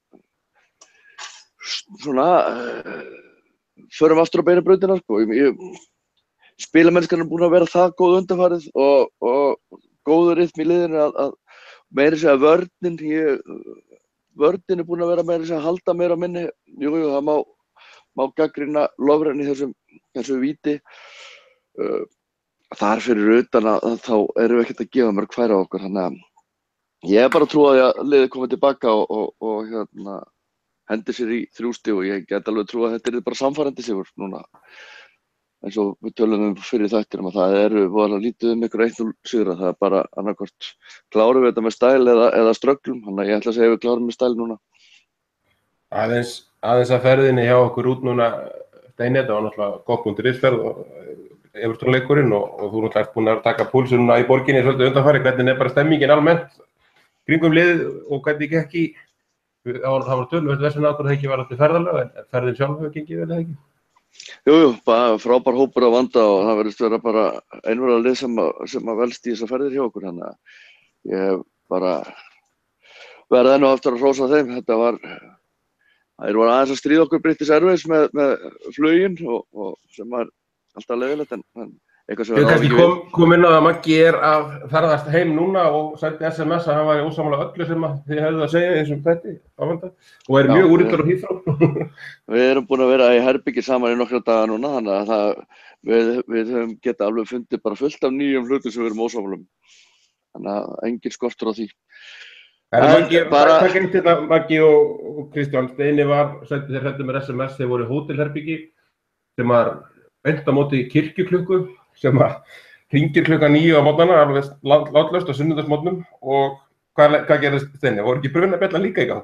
svona uh, förum aftur á beinabrautina sko. Spilamennskan er búin að vera það góð undanfarið og, og góður rytm í liðinu að, að meira segja vörnin ég, vörnin er búin að vera meira segja að halda meira á minni jú, jú, það má má gagnrýna Lovren í þessum, þessum víti. Uh, þar fyrir utan að, að þá erum við ekkert að gefa mörg færi á okkur. Þannig að ég er bara að trúa því að liðið komið tilbaka og, og, og hérna, hendi sér í þrjú stig og ég get alveg trúa að þetta er bara samfærandi sigur núna. Eins og við tölum um fyrir þættinum að það eru voðalega lítið um ykkur eitt núll sigra. Það er bara annarkvort klárum við þetta með stæl eða, eða strögglum. Þannig að ég ætla að segja að við klárum með stæl núna. Aðeins, aðeins að ferðinni hjá okkur út núna, Steini, þetta var náttúrulega gott.is-ferð og Everton-leikurinn og, og þú náttúrulega ert búin að taka púlsinn núna í borginni svolítið undanfari. Hvernig er bara stemmingin almennt kringum liðið og hvernig gekk í, það var töluvert vesinn að okkur það ekki var alltaf ferðalega, en ferðin sjálf hefur gengið vel eða ekki? Jú, jú, bara frábær hópur að vanda og það verðist vera bara einverða lið sem að, sem að velst í þessar ferðir hjá okkur. Þannig að ég hef bara verið enn og aftur að hrósa þeim. Þetta var, þeir voru aðeins að stríða okkur British Airways með, með flugin og, og sem var alltaf leiðilegt en, en eitthvað sem við kannski kom, kom inn á að Maggi er að ferðast heim núna og sendi S M S að hann var ósammála öllu sem þið hefðu að segja í þessum þætti ávanda og er mjög úrýttur á Heathrow. Við erum búin að vera í herbyggi saman í nokkra daga núna þannig að það, við, við höfum geta alveg fundið bara fullt af nýjum hlutum sem við erum ósammála um. Þannig að engin skortur á því. En Maggi, bara... það gengt hérna Maggi og, og Kristján, Steini var, sendi þeir þetta með S M S, þeir voru hótelherbyggi sem var beint á móti kirkjuklukku sem að hringir klukkan níu á morgnana, alveg látlaust á sunnudagsmorgnum og hvað, hvað gerðist Steini? Voru ekki brunabjallan líka í gang?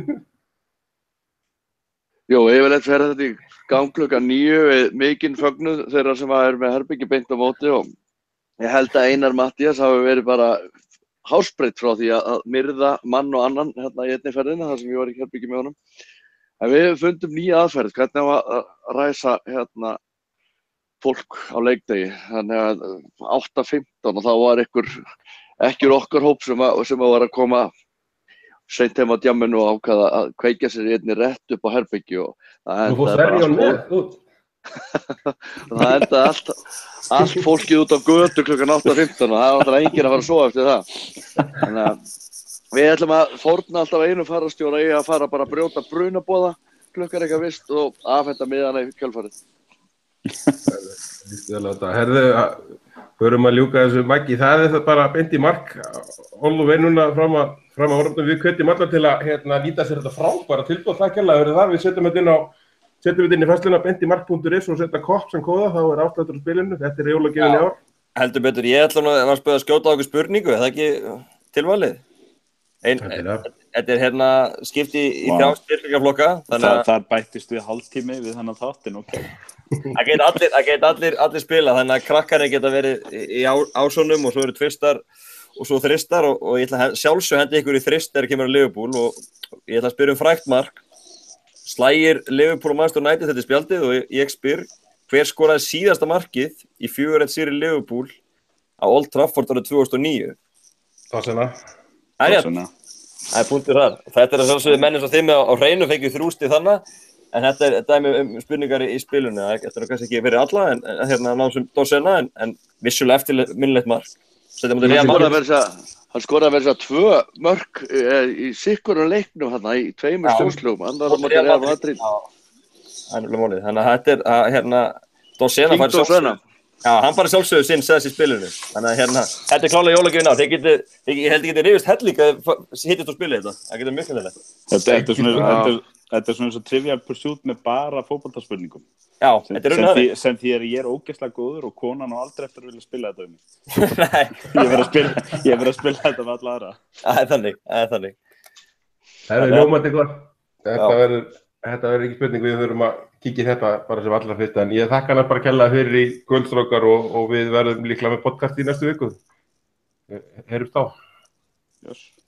Jó, yfirleitt fer þetta í gang klukkan níu við mikinn fögnuð þeirra sem er með herbyggi beint á móti og ég held að Einar Matthías hafi verið bara hársbreitt frá því að myrða mann og annan hérna í einni ferðina þar sem ég var í herbyggi með honum. En við fundum nýja aðferð, hvernig á að ræsa hérna fólk á leikdegi, þannig að átta fimmtán og þá var ykkur ekki úr okkar hóp sem að, sem að var að koma seint heim á djamminu og ákvaða að kveikja sér í einni rétt upp á herbyggi og það endaði bara allt, það endaði allt, allt fólkið út af götu klukkan átta fimmtán og það var alltaf enginn að fara að sofa eftir það. Þannig að við ætlum að fórna alltaf einu fararstjóra í að fara bara að brjóta brunaboða klukkan eitthvað vist og afhenda miðana í kjölfarið. Herðu, förum að ljúka þessu Maggi, það er það bara beint í mark Ólu veinuna fram að fram að orðum við hvetjum allar til að hérna nýta sér þetta frábæra tilboð, það kærlega verið það, við setjum þetta inn á setjum þetta inn í færsluna beint í mark.is og setja kopp sem kóða, þá er afsláttur á spilinu, þetta er jólagjöfin í ár. Heldur betur, ég ætla nú að spöða að skjóta á okkur spurningu, er það ekki tilvalið? Ein, þetta er hérna skipti í wow. þrjá styrkleikaflokka þannig að það bættist við hálftími við þennan þáttinn, ok. Það geta allir, það geta allir, allir spila þannig að krakkarnir geta verið í á, ásónum og svo eru tvistar og svo þristar og, og ég ætla að sjálfsög hendi ykkur í þrist þegar kemur að Liverpool og ég ætla að spyrja um frægt mark. Slægir Liverpool og Manchester United þetta spjaldið og ég, ég spyr hver skoraði síðasta markið í fjögur eitt sigri Liverpool á Old Trafford árið tvö þúsund og níu? Tossena. Það er það er punktur þar. Þetta er sjálfsögðu menn eins og þið með á hreinu fengið þrjústi þannig en þetta er dæmi um spurningar í spilinu. Þetta er kannski ekki fyrir alla en, en hérna náðum sem Tossena en, en vissulega eftirminnilegt mark. Hann skoraði verið þess að tvö mörk í sikkurum leiknum hérna í tveimur stórslugum. Annar á móti Real Madrid. Það er nefnilega málið. Þannig að þetta er að hérna Tossena fær sjálfsögðu. Já, hann bara sjálfsögðu sinn sess í spilinu. Þannig að hérna, þetta er klálega jólagjöfin á. Þið getið, ég held ekki getið rifist helling að hittist og spila þetta. Það getur mjög nefnilega. Þetta er svona, þetta er, þetta er svona eins og Trivial Pursuit með bara fótboltaspurningum. Já, sem, þetta er raun og þannig. Sem því að ég er ógeðslega góður og konan á aldrei eftir að vilja spila þetta um mig. Nei. Ég verð að spila, ég verð að spila þetta með alla aðra. Það er þannig, það er þannig. Það er ljómandi gott. Þetta verður Þetta verður ekki spurning, við þurfum að kíkja þetta bara sem allra fyrst, en ég þakka hann bara kærlega fyrir í kvöldstrákar og, og við verðum líklega með podcast í næstu viku. Heyrumst á. Yes.